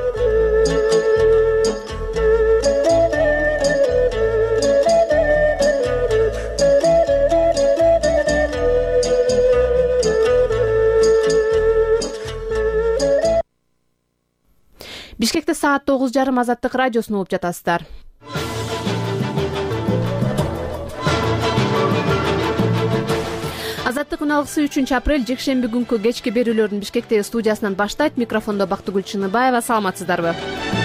S1: Бишкекте саат 9:30 Азаттык радиосун угуп жатасыздар. Азаттык үналгысы 3-апрель жекшемби күнкү кечки берүүлөрдүн Бишкектеги студиясынан баштайт. Микрофондо Бактыгүл Чыныбаева. Саламатсыздарбы?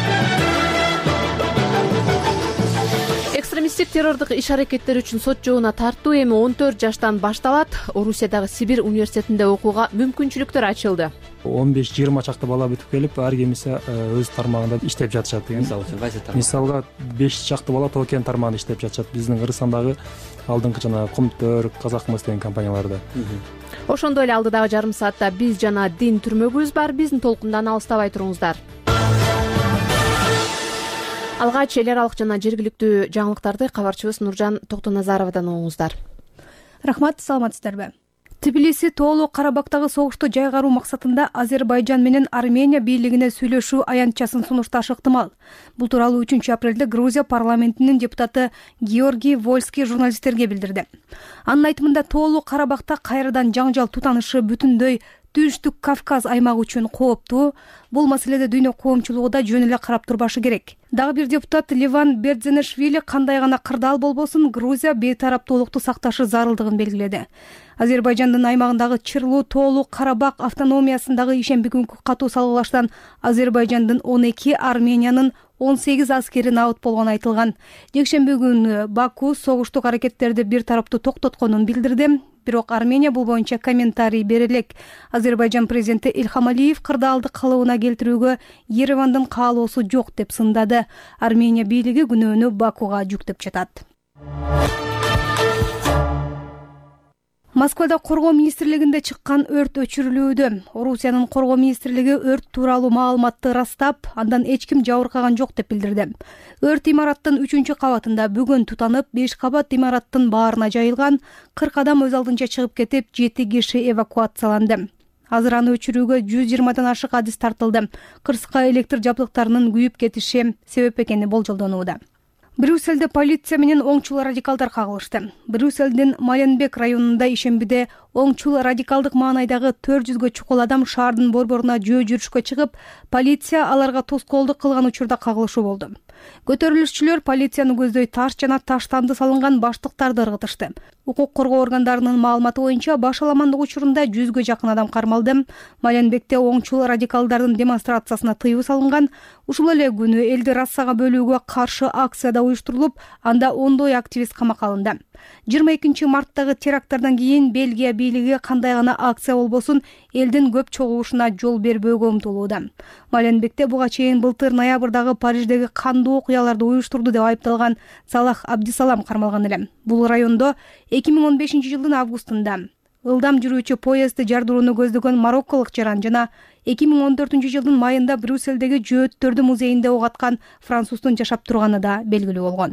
S1: Экстремисттик террордук иш-аракеттер үчүн сот жообуна тартуу эми 14 жаштан башталат. Орусиядагы Сибирь университетинде окууга мүмкүнчүлүктөр ачылды.
S2: 15-20 чакты бала бүтүп келип, ар кимиси өз тармагында иштеп жатышат деген. Мисалга 5 чакты бала Токен тармагында иштеп жатышат. Биздин Кыргызстандагы алдыңкы жана Комтөр, Казакмыс деген компанияларда.
S1: Ошондой эле алдыдагы жарым саатта биз жана дин түрмөгүбүз бар. Биздин толкундан алыстабай туруңуздар. Алгач эл аралык жана жергиликтүү жаңылыктарды кабарчыбыз Нуржан Токтоназаровдон угуңуздар.
S3: Рахмат, саламатсыздарбы? Тбилиси тоолуу Карабактагы согушту жайгаруу максатында Азербайжан менен Армения бийлигине сүйлөшүү аянтчасын сунушташы ыктымал. Бул тууралуу 3-апрелде Грузия парламентинин депутаты Георгий Вольский журналисттерге билдирди. Анын айтымында тоолуу Карабакта кайрадан жаңжал тутанышы бүтүндөй Түштүк Кавказ аймагы үчүн кооптуу. Бул маселеде дүйнө коомчулугу да жөн эле карап турбашы керек. Дагы бир депутат Ливан Бердзенешвили кандай гана кырдаал болбосун Грузия бейтараптуулукту сакташы зарылдыгын белгиледи. Азербайжандын аймагындагы Чырлуу тоолуу Карабак автономиясындагы ишемби күнкү катуу салгылаштан Азербайжандын 12, Армениянын 18 аскери набыт болгону айтылган. Жекшемби күнү Баку согуштук аракеттерди бир тараптуу токтотконун билдирди. Бирок Армения бул боюнча комментарий бере элек. Азербайжан президенти Ильхам Алиев кырдаалды калыбына келтирүүгө Еревандын каалоосу жок деп сындады. Армения бийлиги күнөөнү Бакуга жүктөп жатат. Москвада коргоо министрлигинде чыккан өрт өчүрүлүүдө. Орусиянын коргоо министрлиги өрт тууралуу маалыматты ырастап, андан эч ким жабыркаган жок деп билдирди. Өрт имараттын 3-кабатында бүгүн тутанып, 5 кабат имараттын баарына жайылган. 40 адам өз алдынча чыгып кетип, 7 киши эвакуацияланды. Азыр аны өчүрүүгө 120 ашык адис тартылды. Кырсыкка электр жабдыктарынын күйүп кетиши себеп экени болжолдонууда. Брюссельде полиция менен оңчул радикалдар кагылышты. Брюссельдин Маленбек районунда ишембиде оңчул радикалдык маанайдагы 400гө чукул адам шаардын борборуна жөө жүрүшкө чыгып, полиция аларга тоскоолдук кылган учурда кагылышуу болду. Көтөрүлүшчүлөр полицияны көздөй таш жана таштанды салынган баштыктарды ыргытышты. Укук коргоо органдарынын маалыматы боюнча баш аламандык учурунда 100гө жакын адам кармалды. Маленбекте оңчул радикалдардын демонстрациясына тыюу салынган. Ушул эле күнү элди рассага бөлүүгө каршы акция да уюштурулуп, анда ондой активист камакка алынды. 22 марттагы теракттардан кийин Бельгия бийлиги кандай гана акция болбосун элдин көп чогулушуна жол бербөөгө умтулууда. Маленбекте буга чейин былтыр ноябрдагы Париждеги кандуу окуяларды уюштурду деп айыпталган Салах Абдисалам кармалган эле. Бул райондо 2015-жылдын августунда ылдам жүрүүчү поездди жардырууну көздөгөн марокколук жаран жана 2014-жылдын майында Брюссельдеги жөөттөрдү музейинде ок аткан француздун жашап турганы да белгилүү болгон.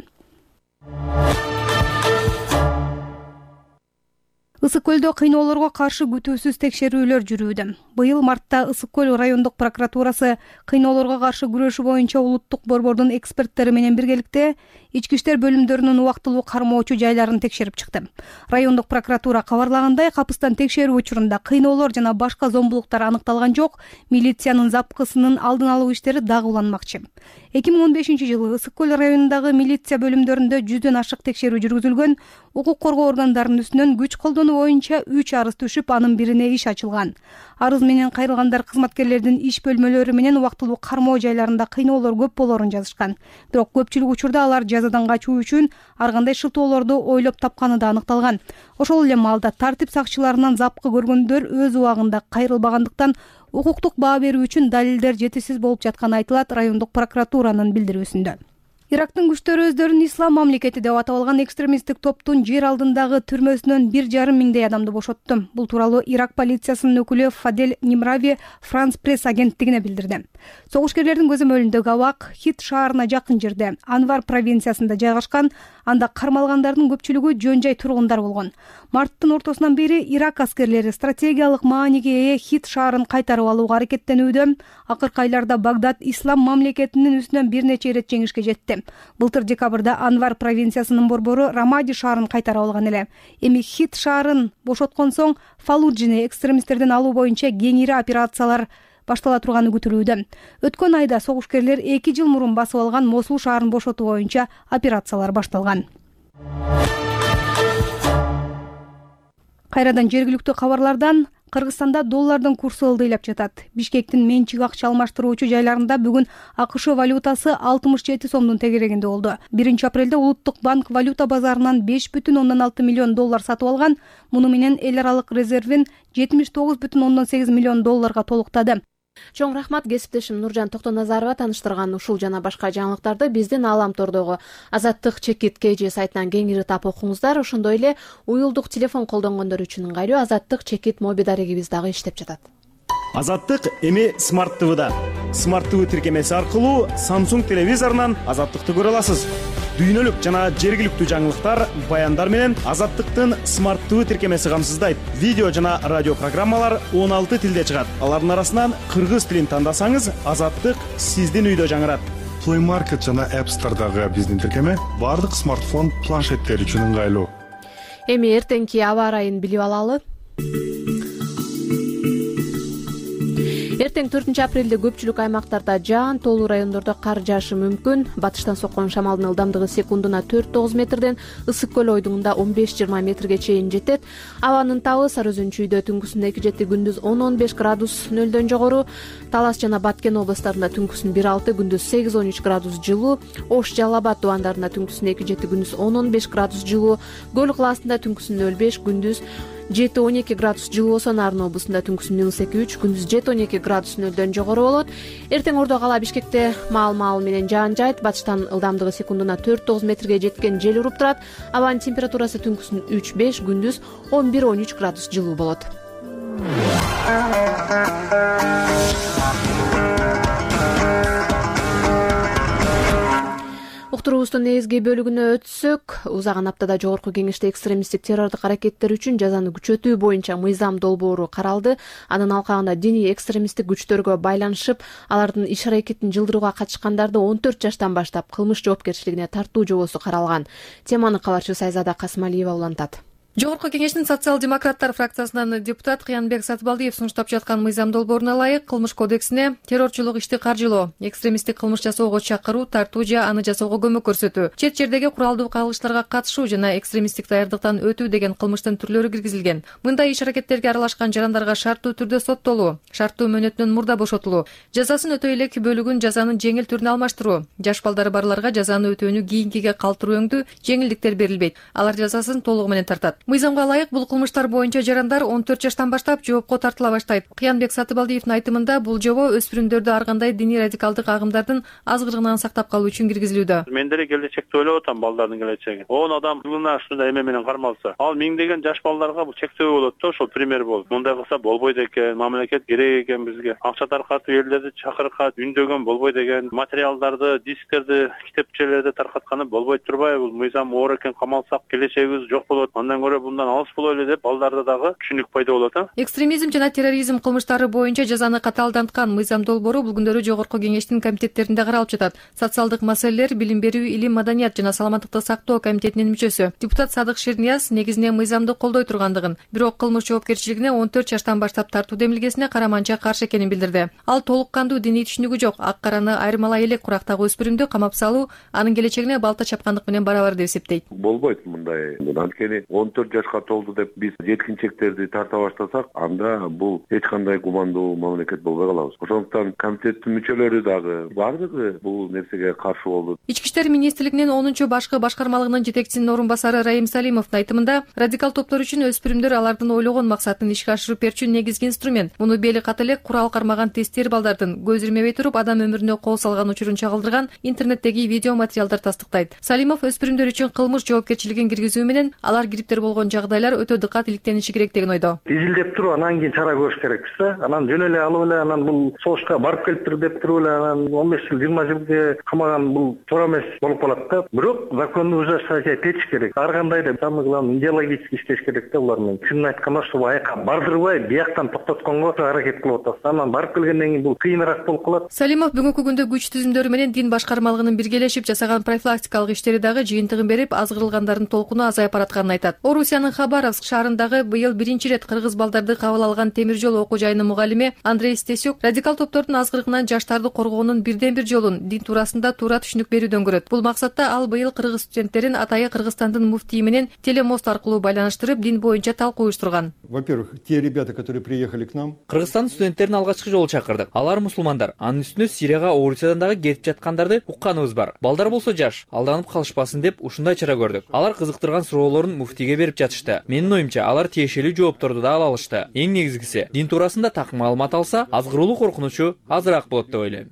S3: Ысык көлдө кыйноолорго каршы күтүүсүз текшерүүлөр жүрүүдө. Быйыл мартта Ысык көл райондук прокуратурасы кыйноолорго каршы күрөшүү боюнча улуттук борбордун эксперттери менен биргеликте ички иштер бөлүмдөрүнүн убактылуу кармоочу жайларын текшерип чыкты. Райондук прокуратура кабарлагандай, капыстан текшерүү учурунда кыйноолор жана башка зомбулуктар аныкталган жок. Милициянын запкысынын алдын алуу иштери дагы уланмакчы. 2015-жылы Ысык көл районундагы милиция бөлүмдөрүндө 100дөн ашык текшерүү жүргүзүлгөн. Укук коргоо органдарынын үстүнөн күч колдонуу боюнча 3 арыз түшүп, анын бирине иш ачылган. Арыз менен кайрылгандар кызматкерлердин иш бөлмөлөрү менен убактылуу кармоо жайларында кыйноолор көп болоорун жазышкан. Бирок көпчүлүк учурда алар жазадан качуу үчүн ар кандай шылтоолорду ойлоп тапканы да аныкталган. Ошол эле маалда тартип сакчыларынан запкы көргөндөр өз убагында кайрылбагандыктан укуктук баа берүү үчүн далилдер жетишсиз болуп жатканы айтылат райондук прокуратуранын билдирүүсүндө. Ирактын күчтөрү өздөрүн ислам мамлекети деп атап алган экстремисттик топтун жер алдындагы түрмөсүнөн 1,5 миңдей адамды бошотту. Бул тууралуу Ирак полициясынын өкүлү Фадель Нимрави Франс пресс агенттигине билдирди. Согушкерлердин көзөмөлүндөгү абак Хит шаарына жакын жерде, Анвар провинциясында жайгашкан. Анда кармалгандардын көпчүлүгү жөн жай тургундар болгон. Марттын ортосунан бери Ирак аскерлери стратегиялык мааниге ээ Хит шаарын кайтарып алууга аракеттенүүдө. Акыркы айларда Багдад ислам мамлекетинин үстүнөн бир нече ирет жеңишке жетти. Былтыр декабрда Анвар провинциясынын борбору Рамади шаарын кайтарып алган эле. Эми Хит шаарын бошоткон соң Фалуджини экстремисттерден алуу боюнча кеңири операциялар баштала турганы күтүлүүдө. Өткөн айда согушкерлер 2 жыл мурун басып алган Мосул шаарын бошотуу боюнча операциялар башталган. Кайрадан жергиликтүү кабарлардан Кыргызстанда доллардын курсу ылдыйлап жатат. Бишкектин менчик акча алмаштыруучу жайларында бүгүн АКШ валютасы 67 сомдун тегерегинде болду. 1 апрелде Улуттук банк валюта базарынан 5,6 миллион доллар сатып алган. Муну менен эл аралык резервин 79,8 миллион долларга толуктады.
S1: Чоң рахмат, кесиптешим Нуржан Токтоназарова тааныштырган ушул жана башка жаңылыктарды биздин Ааламтордогу Азаттык Чекит KG сайтынан кеңири тап окуңуздар. Ошондой эле уюлдук телефон колдонгондор үчүн ыңгайлуу Азаттык Чекит моби дарегибиз дагы иштеп жатат.
S9: Азаттык эми Smart TV'да. Smart TV тиркемеси аркылуу Samsung телевизорунан Азаттыкты көрө аласыз. Дүйнөлүк жана жергиликтүү жаңылыктар, баяндар менен Азаттыктын Smart TV тиркемеси камсыздайт. Видео жана радио программалар 16 тилде чыгат. Алардын арасынан кыргыз тилин тандасаңыз, Азаттык сиздин үйдө жаңырат.
S24: Play Market жана App Store'дагы биздин тиркеме бардык смартфон, планшеттер үчүн ыңгайлуу.
S1: Эми эртеңки аба ырайын билип алалы. Эртең 4 апрелде көпчүлүк аймактарда жаан, тоолуу райондордо кар жаашы мүмкүн. Батыштан соккон шамалдын ылдамдыгы секундуна 4-9 метрден, Ысык көл ойдуңунда 15-20 метрге чейин жетет. Абанын табы Сары Өзөн чүйдө түнкүсүн 2-7, күндүз 10-15 градус нөлдөн жогору. Талас жана Баткен областарында түнкүсүн 1-6, күндүз 8-13 градус жылуу. Ош, Жалал Абад тубандарында түнкүсүн 2-7, күндүз 10-15 градус жылуу. Көл кылаасында түнкүсүн 0-5, күндүз 7-12 градус жылуу болсо, Нарын облусунда түнкүсүн -2-3, күндүз 7-12 градус нөлдөн жогору болот. Эртең Ордо кала Бишкекте маал менен жаан жайт. Батыштан ылдамдыгы секундуна 4-9 метрге жеткен жел уруп турат. Абанын температурасы түнкүсүн 3-5, күндүз 11-13 градус жылуу болот. Уктуруубуздун негизги бөлүгүнө өтсөк, узаган аптада жогорку кеңеште экстремисттик террордук аракеттер үчүн жазаны күчөтүү боюнча мыйзам долбоору каралды. Анын алкагында диний экстремисттик күчтөргө байланышып, алардын иш-аракетин жылдырууга катышкандарды 14 жаштан баштап кылмыш жоопкерчилигине тартуу жобосу каралган. Теманы кабарчы Сайзада Касымалиева улантат.
S8: Жогорку кеңештин социал-демократтар фракциясынан депутат Кыянбек Сатыбалдиев сунуштап жаткан мыйзам долбооруна ылайык кылмыш кодексине террорчулук ишти каржылоо, экстремисттик кылмыш жасоого чакыруу, тартуу же аны жасоого көмөк көрсөтүү, чет жердеги куралдуу кагылыштарга катышуу жана экстремисттик даярдыктан өтүү деген кылмыштын түрлөрү киргизилген. Мындай иш-аракеттерге аралашкан жарандарга шарттуу түрдө соттолуу, шарттуу мөөнөтүнөн мурда бошотулуу, жазасын өтөй элек бөлүгүн жазанын жеңил түрүнө алмаштыруу, жаш балдары барларга жазаны өтөөнү кийинкиге калтыруу өңдүү жеңилдиктер берилбейт. Алар жазасын толугу менен тартат. Мыйзамга ылайык бул кылмыштар боюнча жарандар 14 жаштан баштап жоопко тартыла баштайт. Кыянбек Сатыбалдиевдин айтымында бул жобо өспүрүмдөрдү ар кандай диний радикалдык агымдардын азгырыгынан сактап калуу үчүн киргизилүүдө.
S10: Мен деле келечекти ойлоп атам, балдардын келечеги. 10 адам жылына ушундай эме менен кармалса, ал миңдеген жаш балдарга бул чектөө болот да, ошол пример болуп. Мындай кылса болбойт экен, мамлекет керек экен бизге. Акча таркатып элдерди чакыркат, үндөгөн болбойт экен, материалдарды, дисктерди, китепчелерди таркатканы болбойт турбайбы? Бул мыйзам оор экен, камалсак келечегибиз жок болот. Андан көрө bundan алыс болойлу деп балдарда дагы түшүнүк пайда болот.
S8: Экстремизм жана терроризм кылмыштары боюнча жазаны катаалданткан мыйзам долбоору бул күндөрү жогорку кеңештин комитеттеринде каралып жатат. Социалдык маселелер, билим берүү, илим, маданият жана саламаттыкты сактоо комитетинин мүчөсү депутат Садык Шернияз негизинен мыйзамды колдой тургандыгын, бирок кылмыш жоопкерчилигине 14 жаштан баштап тартуу демилгесине караманча каршы экенин билдирди. Ал толук кандуу диний түшүнүгү жок, ак караны айырмалай элек курактагы өспүрүмдү камап салуу анын келечегине балта чапкандык менен барабар деп эсептейт.
S11: Болбойт мындай. Анткени 14 14 жашка толду деп биз жеткинчектерди тарта баштасак, анда бул эч кандай гумандуу мамлекет болбой калабыз. Ошондуктан комитеттин мүчөлөрү дагы бардыгы бул нерсеге каршы болду.
S8: Ички иштер министрлигинин 10-башкы башкармалыгынын жетекчисинин орун басары Раим Салимовдун айтымында, радикал топтор үчүн өспүрүмдөр алардын ойлогон максатын ишке ашырып берчү негизги инструмент. Муну бели кат эле курал кармаган тестер балдардын көз ирмебей туруп адам өмүрүнө кол салган учурун чагылдырган интернеттеги видео материалдар тастыктайт. Салимов өспүрүмдөр үчүн кылмыш жоопкерчилигин киргизүү менен алар кириптер болгон жагдайлар өтө дыкат иликтениши керек деген ойдо.
S12: Изилдеп туруп, анан кийин чара көрүш керекпиз да. Анан жөн эле алып эле анан бул согушка барып келиптир деп туруп эле анан 15 жыл, 20 жылга камаган бул туура эмес болуп калат да. Бирок законду ужесточать этиш керек. Ар кандай да самый главный идеологически иштеш керек да булар менен. Чынын айтканда, ошо аяка бардырбай, бияктан токтотконго аракет кылып атабыз. Анан барып келгенден кийин бул кыйыныраак болуп калат.
S8: Салимов бүгүнкү күндө күч түзүмдөрү менен дин башкармалыгынын биргелешип жасаган профилактикалык иштери дагы жыйынтыгын берип, азгырылгандардын толкуну азайып баратканын айтат. Орусиянын Хабаровск шаарындагы быйыл биринчи ирет кыргыз балдарды кабыл алган темир жол окуу жайынын мугалими Андрей Стесюк радикал топтордун азгырыгынан жаштарды коргоонун бирден бир жолун дин туурасында туура түшүнүк берүүдөн көрөт. Бул максатта ал быйыл кыргыз студенттерин атайы Кыргызстандын муфтийи менен телемост аркылуу байланыштырып, дин боюнча талкуу уюштурган.
S13: Во-первых, те ребята, которые приехали к нам.
S14: Кыргызстан студенттерин алгачкы жолу чакырдык. Алар мусулмандар. Анын үстүнө Сирияга, Орусиядан дагы кетип жаткандарды укканыбыз бар. Балдар болсо жаш, алданып калышпасын деп ушундай чара көрдүк. Алар кызыктырган суроолорун муфтийге берип жатышты. Менин оюмча, алар тиешелүү жоопторду да ала алышты. Эң негизгиси, дин туурасында так маалымат алса, азгыруулуу коркунучу азыраак болот деп ойлойм.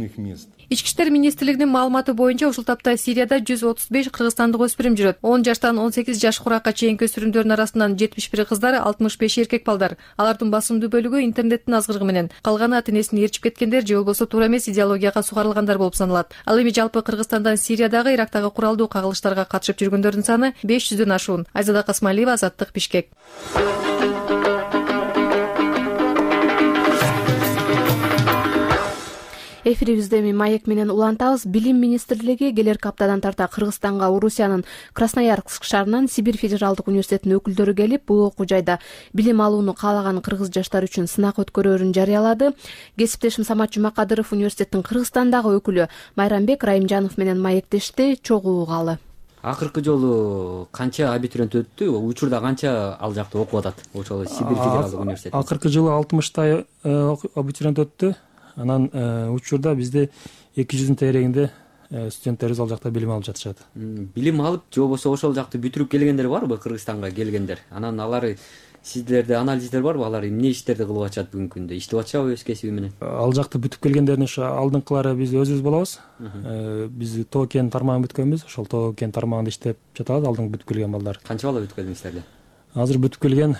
S8: Ички иштер министрлигинин маалыматы боюнча ушул тапта Сирияда 135 кыргызстандык өспүрүм жүрөт. 10 жаштан 18 жаш куракка чейинки өспүрүмдөрдүн арасынан 71 кыздар, 65 эркек балдар. Алардын басымдуу бөлүгү интернеттин азгырыгы менен, калганы ата-энесин ээрчип кеткендер же болбосо туура эмес идеологияга сугарылгандар болуп саналат. Ал эми жалпы Кыргызстандан Сириядагы, Ирактагы куралдуу кагылыштарга катышып жүргөндөрдүн саны 500дөн ашуун. Айзада Касмалиева, Азаттык, Бишкек.
S1: Эфирибизде эми маек менен улантабыз. Билим министрлиги келерки аптадан тарта Кыргызстанга Орусиянын Красноярск шаарынан Сибирь федералдык университетинин өкүлдөрү келип, бул окуу жайда билим алууну каалаган кыргыз жаштары үчүн сынак өткөрөөрүн жарыялады. Кесиптешим Самат Жумакадыров университеттин Кыргызстандагы өкүлү Майрамбек Райымжанов менен маектешти. Чогуу угалы.
S25: Акыркы жолу канча абитуриент өттү? Учурда канча ал жакта окуп атат? Ошол Сибирь федералдык университети.
S2: Акыркы жылы 60 абитуриент өттү. Анан учурда бизде 200 тегерегинде студенттерибиз ал жакта билим алып жатышат.
S25: Билим алып, же болбосо ошол жакты бүтүрүп келгендер барбы, Кыргызстанга келгендер? Анан алар сиздерде анализдер барбы? Алар эмне иштерди кылып атышат бүгүнкү күндө? Иштеп атышабы өз кесиби менен?
S2: Ал жакта бүтүп келгендердин ошо алдыңкылары биз өзүбүз болобуз. Биз Токен тармагын бүткөнбүз. Ошол Токен тармагында иштеп жатабыз, алдыңкы бүтүп келген балдар.
S25: Канча бала бүтүп келдиңиздер?
S2: Азыр бүтүп келген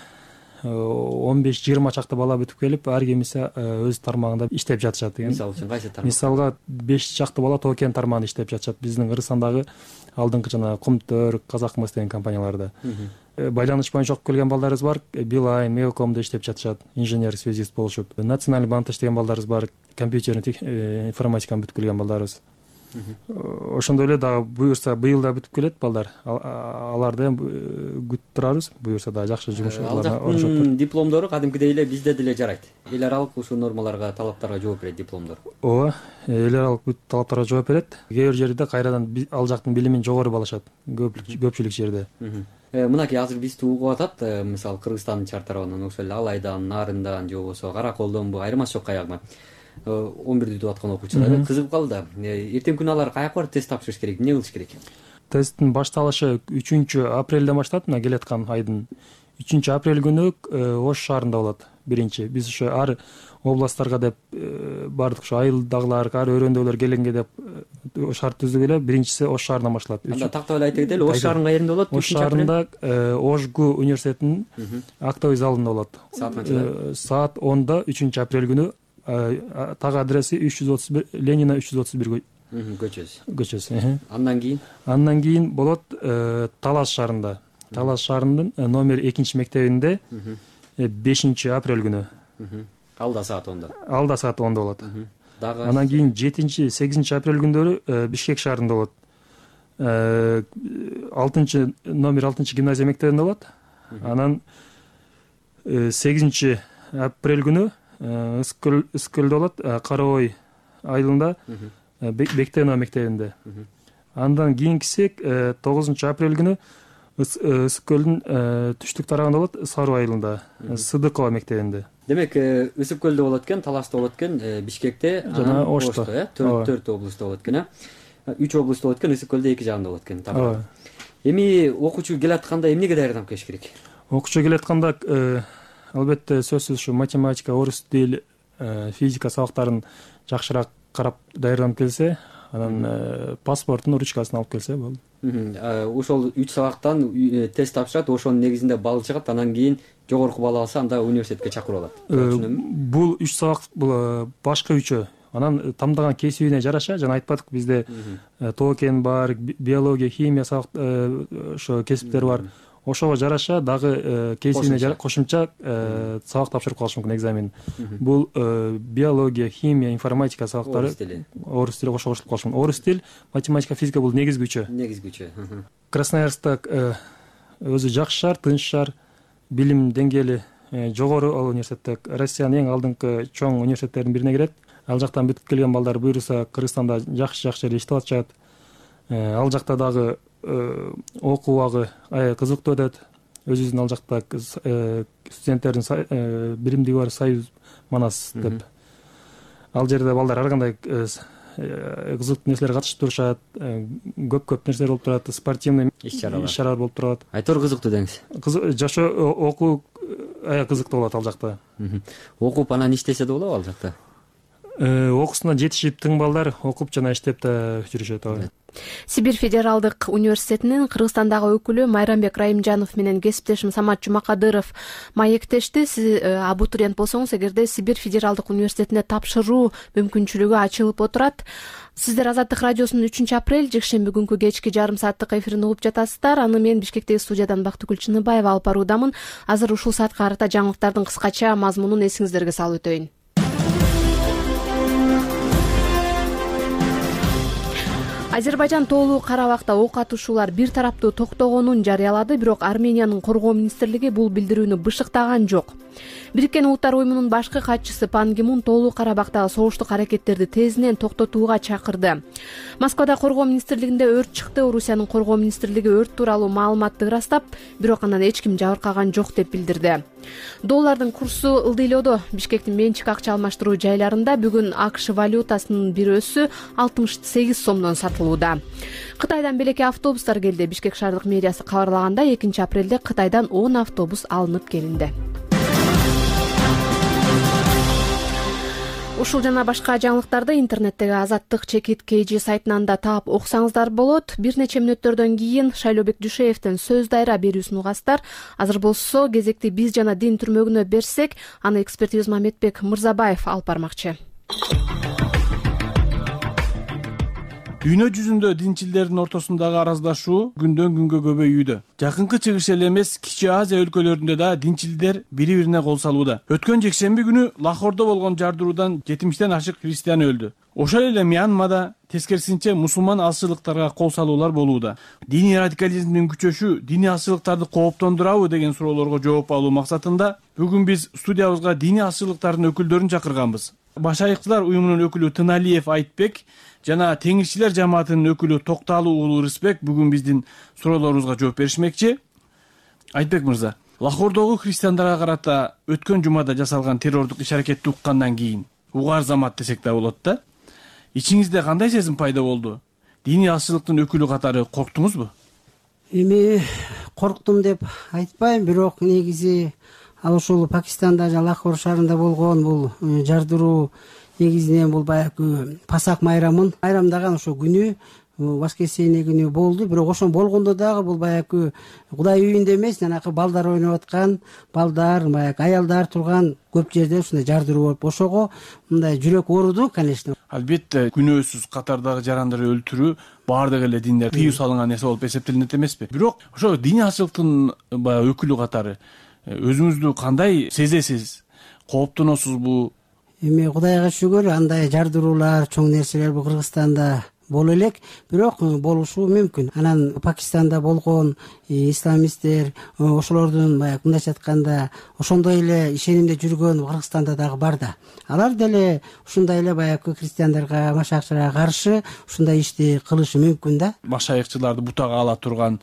S2: 15-20 чакта бала бүтүп келип, ар кимиси өз тармагында иштеп жатышат деген.
S25: Мисалы үчүн кайсы тармак?
S2: Мисалга 5 чакта бала Токен тармагында иштеп жатышат. Биздин Кыргызстандагы алдыңкы жана Кумтөр, Казакмыс деген компанияларда. Байланыш боюнча окуп келген балдарыбыз бар. Билайн, Меокомдо иштеп жатышат. Инженер связист болушуп. Национальный банкта иштеген балдарыбыз бар. Компьютердик информатиканы бүтүп келген балдарыбыз. Ошондой эле дагы буюрса быйыл да бүтүп келет балдар. Аларды күтүп турабыз. Буюрса да жакшы жумуш
S25: алып. Дипломдору кадимкидей эле бизде деле жарайт. Эл аралык ушул нормаларга, талаптарга жооп берет дипломдор.
S2: Ооба, эл аралык бүт талаптарга жооп берет. Кээ бир жерде кайрадан ал жактын билимин жогору балашат. Көпчүлүк жерде.
S25: Мынакей азыр бизди угуп атат, мисалы Кыргызстандын чар тарабынан, ошол эле Алайдан, Нарындан, же болбосо Караколдонбу, айырмасы жок каягы. 11 бүтүп аткан окуучулар кызыгып калды. Эртең күнү алар каяка барып тест тапшырыш керек? Эмне кылыш керек?
S2: Тесттин башталышы 3-апрелден башталат. Мына келаткан айдын 3-апрель күнү Ош шаарында болот. Биринчи биз ошо ар областтарга деп бардык, ошо айылдагылар, ар өрөөндөгүлөр келгенге деп шарт түздүк эле. Биринчиси Ош шаарынан башталат.
S25: Анда тактап эле айта кетели, Ош шаарынын каеринде болот?
S2: Ош шаарында Ошгу университетинин актовый залында болот.
S25: Саат канчада?
S2: Саат 10-да 3-апрель күнү. Так адреси 331 Ленина 331 көчөсү. Андан кийин болот Талас шаарында. Талас шаарынын номер 2 мектебинде 5-апрель күнү.
S25: Алда саат 10-да.
S2: Алда саат 10-да болот. Андан кийин 7-8 апрель Бишкек шаарында болот. 6 номер 6 гимназия мектебинде болот. Анан 8 апрель күнү Ыскөлдө болот, Карабой айылында Бектено мектебинде. Андан кийинкиси 9 апрель күнү ысык көлдүн түштүк тарабында болот, Сару айылында, Сыдыкова мектебинде.
S25: Демек ысык көлдө болот экен, Талашта болот экен, Бишкекте жана Ошто, төрт облустта болот экен. 3 облустта болот экен, ысык көлдө 2 жагында болот экен. Эми окуучу келатканда эмнеге даярданып келиш керек?
S2: Окуучу келатканда албетте сөзсүз ушу математика, орус тил, физика сабактарын жакшыраак карап даярданып келсе, анан паспорттун ручкасын алып келсе болду.
S25: Ошол 3 сабактан тест тапшырат, ошонун негизинде балл чыгат, анан кийин жогорку балл алса, анда университетке чакырып алат.
S2: Бул 3 сабак башкы үчөө. Анан тамдаган кесибине жараша, жана айтпадык, бизде токен бар, биология, химия сабак ошо кесиптер бар. Ошого жараша дагы кесибине кошумча сабак тапшырып калыш мүмкүн экзамен. Бул биология, химия, информатика сабактары орус тили кошо кошулуп калышы мүмкүн. Орус тил, математика, физика бул негизги үчөө. Красноярскта өзү жакшы шаар, тынч шаар, билим деңгээли жогору ал университетте Россиянын эң алдыңкы чоң университеттердин бирине кирет. Ал жактан бүтүп келген балдар буюрса Кыргызстанда жакшы жерде иштеп атышат. Ал жакта дагы окуу убагы аябай кызыктуу өтөт. Өзүбүздүн ал жакта студенттердин биримдиги бар, Союз Манас деп. Ал жерде балдар ар кандай кызыктуу нерселерге катышып турушат, көп нерселер болуп турат, спортивный иш-чаралар болуп турат.
S25: Айтор кызыктуу деңиз.
S2: Жашоо, окуу аябай кызыктуу болот ал жакта.
S25: Окуп анан иштесе да болобу ал жакта?
S2: Окуусуна жетишип тың балдар окуп жана иштеп да жүрүшөт.
S1: Сибирь федералдык университетинин Кыргызстандагы өкүлү Майрамбек Райымжанов менен кесиптешим Самат Жумакадыров маектешти. Сиз абитуриент болсоңуз, эгерде Сибирь федералдык университетине тапшыруу мүмкүнчүлүгү ачылып отурат. Сиздер Азаттык радиосунун 3-апрель жекшемби күнкү кечки жарым сааттык эфирин угуп жатасыздар. Аны мен Бишкектеги студиядан Бактыгүл Чыныбаева алып баруудамын. Азыр ушул саатка карата жаңылыктардын кыскача мазмунун эсиңиздерге салып өтөйүн. Азербайжан Тоолуу Карабакта ок атышуулар бир тараптуу токтогонун жарыялады, бирок Армениянын коргоо министрлиги бул билдирүүнү бышыктаган жок. Бириккен Улуттар уюмунун башкы катчысы Пан Ги Мун Тоолуу Карабактагы согуштук аракеттерди тезинен токтотууга чакырды. Москвада коргоо министрлигинде өрт чыкты. Орусиянын коргоо министрлиги өрт тууралуу маалыматты ырастап, бирок анан эч ким жабыркаган жок деп билдирди. Доллардын курсу ылдыйлоодо. Бишкектин менчик акча алмаштыруу жайларында бүгүн АКШ валютасынын бир өссү 68 сомдон сатылууда. Кытайдан белекке автобустар келди. Бишкек шаардык мэриясы кабарлаганда 2-апрелде Кытайдан 10 автобус алынып келинди. Ушул жана башка жаңылыктарды интернеттеги Азаттык чекит KG сайтынан да таап окусаңыздар болот. Бир нече мүнөттөрдөн кийин Шайлообек Дүйшеевдин сөз дайра берүүсүн угасыздар. Азыр болсо кезекти биз жана дин түрмөгүнө берсек, аны эксперт Мамедбек Мырзабаев алып бармакчы.
S6: Дүйнө жүзүндө динчилдердин ортосундагы араздашуу күндөн күнгө көбөйүүдө. Жакынкы чыгыш эле эмес, Кичи Азия өлкөлөрүндө да динчилдер бири-бирине кол салууда. Өткөн жекшемби күнү Лахордо болгон жардыруудан 70тен ашык христиан өлдү. Ошол эле Мьянмада тескерисинче мусулман алчылыктарга кол салуулар болууда. Диний радикализмдин күчөшү диний алчылыктарды кооптондурабы деген суроолорго жооп алуу максатында бүгүн биз студиябызга диний алчылыктардын өкүлдөрүн чакырганбыз. Башайыкчылар уюмунун өкүлү Тыналиев Айтбек жана Теңирчилер жамаатынын өкүлү Токталуу уулу Рысбек бүгүн биздин суроолорубузга жооп беришмекчи. Айтбек мырза, Лахордогу христиандарга карата өткөн жумада жасалган террордук иш-аракетти уккандан кийин угаар замат десек да болот да. Ичиңизде кандай сезим пайда болду? Диний алчылыктын өкүлү катары корктуңузбу?
S15: Эми корктум деп айтпайм, бирок негизи ал ушул Пакистанда жана Лахор шаарында болгон бул жардыруу негизинен бул баягы Пасак майрамдаган ошо күнү, воскресенье күнү болду. Бирок ошон болгондо дагы бул баягы Кудай үйүндө эмес, жанагы балдар ойноп аткан, балдар, баягы аялдар турган көп жерде ушундай жардыруу болуп, ошого мындай жүрөк ооруду, конечно.
S6: Албетте күнөөсүз катардагы жарандарды өлтүрүү баардык эле диндер тыюу салынган нерсе болуп эсептелинет эмеспи? Бирок ошо диний алчылыктын баягы өкүлү катары өзүңүздү кандай сезесиз? Кооптоносузбу?
S15: Эми Кудайга шүгүр, андай жардыруулар, чоң нерселер бул Кыргызстанда боло элек, бирок болушу мүмкүн. Анан Пакистанда болгон исламисттер, ошолордун баягы мындайча айтканда ошондой эле ишенимде жүргөн Кыргызстанда дагы бар да. Алар деле ушундай эле баягы христиандарга, машайыкчыларга каршы ушундай ишти кылышы мүмкүн да.
S6: Машайыкчыларды бутага ала турган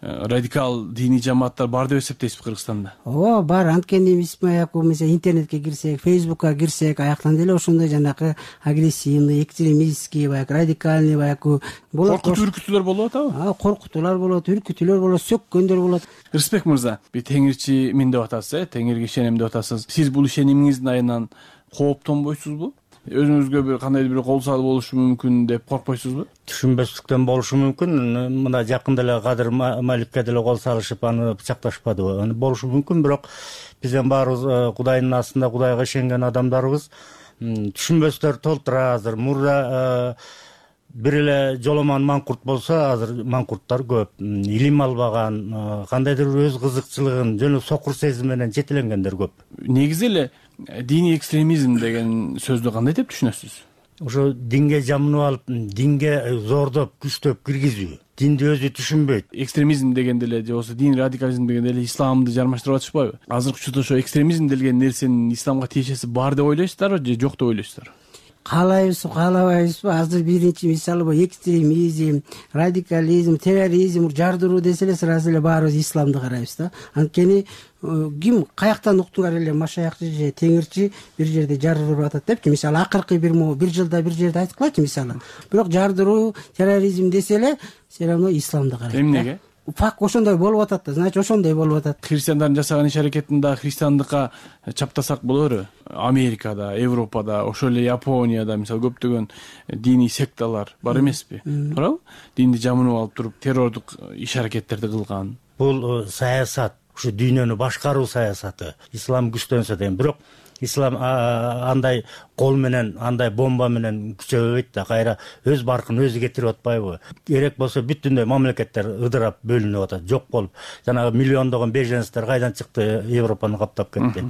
S6: радикал диний жамааттар бар деп эсептейсизби Кыргызстанда?
S15: Ооба, бар. Анткени биз баягы интернетке кирсек, Фейсбукка кирсек, аяктан деле ошондой жанагы агрессивный, экстремистский, баягы радикальный баягы болот.
S6: Коркутуу үркүтүүлөр болуп атабы?
S15: Коркутуулар болот, үркүтүүлөр болот, сөккөндөр болот.
S6: Рысбек мырза, бир теңирчимин деп атасыз, теңирге ишенем деп атасыз. Сиз бул ишенимиңиздин айынан кооптонбойсузбу? Өзүңүзгө бир кандайдыр бир кол салып болушу мүмкүн деп коркпойсузбу?
S7: Түшүнбөстүктөн болушу мүмкүн. Мына жакында эле Кадыр Маликке деле кол салышып, аны бычакташпадыбы? Аны болушу мүмкүн, бирок бизден баарыбыз Кудайдын астында Кудайга ишенген адамдарбыз. Түшүнбөстөр толтура азыр. Мурда бир эле жоломан маңкурт болсо, азыр маңкурттар көп. Илим албаган, кандайдыр өз кызыкчылыгын, жөн сокур сезим менен жетеленгендер көп.
S6: Негизи эле диний экстремизм деген сөздү кандай деп түшүнөсүз?
S7: Ошо динге жамынып алып, динге зордоп, күчтөп киргизүү. Динди өзү түшүнбөйт.
S6: Экстремизм дегенде эле же болбосо дин радикализм дегенде эле исламды жармаштырып атышпайбы? Азыркы учурда ошо экстремизм деген нерсенин исламга тиешеси бар деп ойлойсуздарбы же жок деп ойлойсуздарбы?
S15: Каалайбызбы, каалабайбызбы? Азыр биринчи мисалы экстремизм, радикализм, терроризм, жардыруу десе эле сразу эле баарыбыз исламды карайбыз да. Анткени ким каяктан уктугар эле машаякчы же теңирчи бир жерде жардырып атат депчи. Мисалы акыркы бир жылда бир жерде айткылачы мисалы. Бирок жардыруу, терроризм десе эле все равно исламды карайт.
S6: Эмнеге?
S15: Факт ошондой болуп атат да, значит ошондой болуп атат.
S6: Христиандардын жасаган иш аракетин да христиандыкка чаптасак болору. Америкада, Европада, ошол эле Японияда мисалы көптөгөн диний секталар бар эмеспи? Туурабы? Динди жамынып алып туруп террордук иш аракеттерди кылган.
S7: Бул саясат, ушу дүйнөнү башкаруу саясаты. Ислам күчтөнсө дейм, бирок ислам андай кол менен, андай бомба менен күчөбөйт да, кайра өз баркын өзү кетирип атпайбы? Керек болсо бүт дүндө мамлекеттер ыдырап бөлүнүп атат, жок болуп. Жанагы миллиондогон беженецтер кайдан чыкты, Европаны каптап кетти.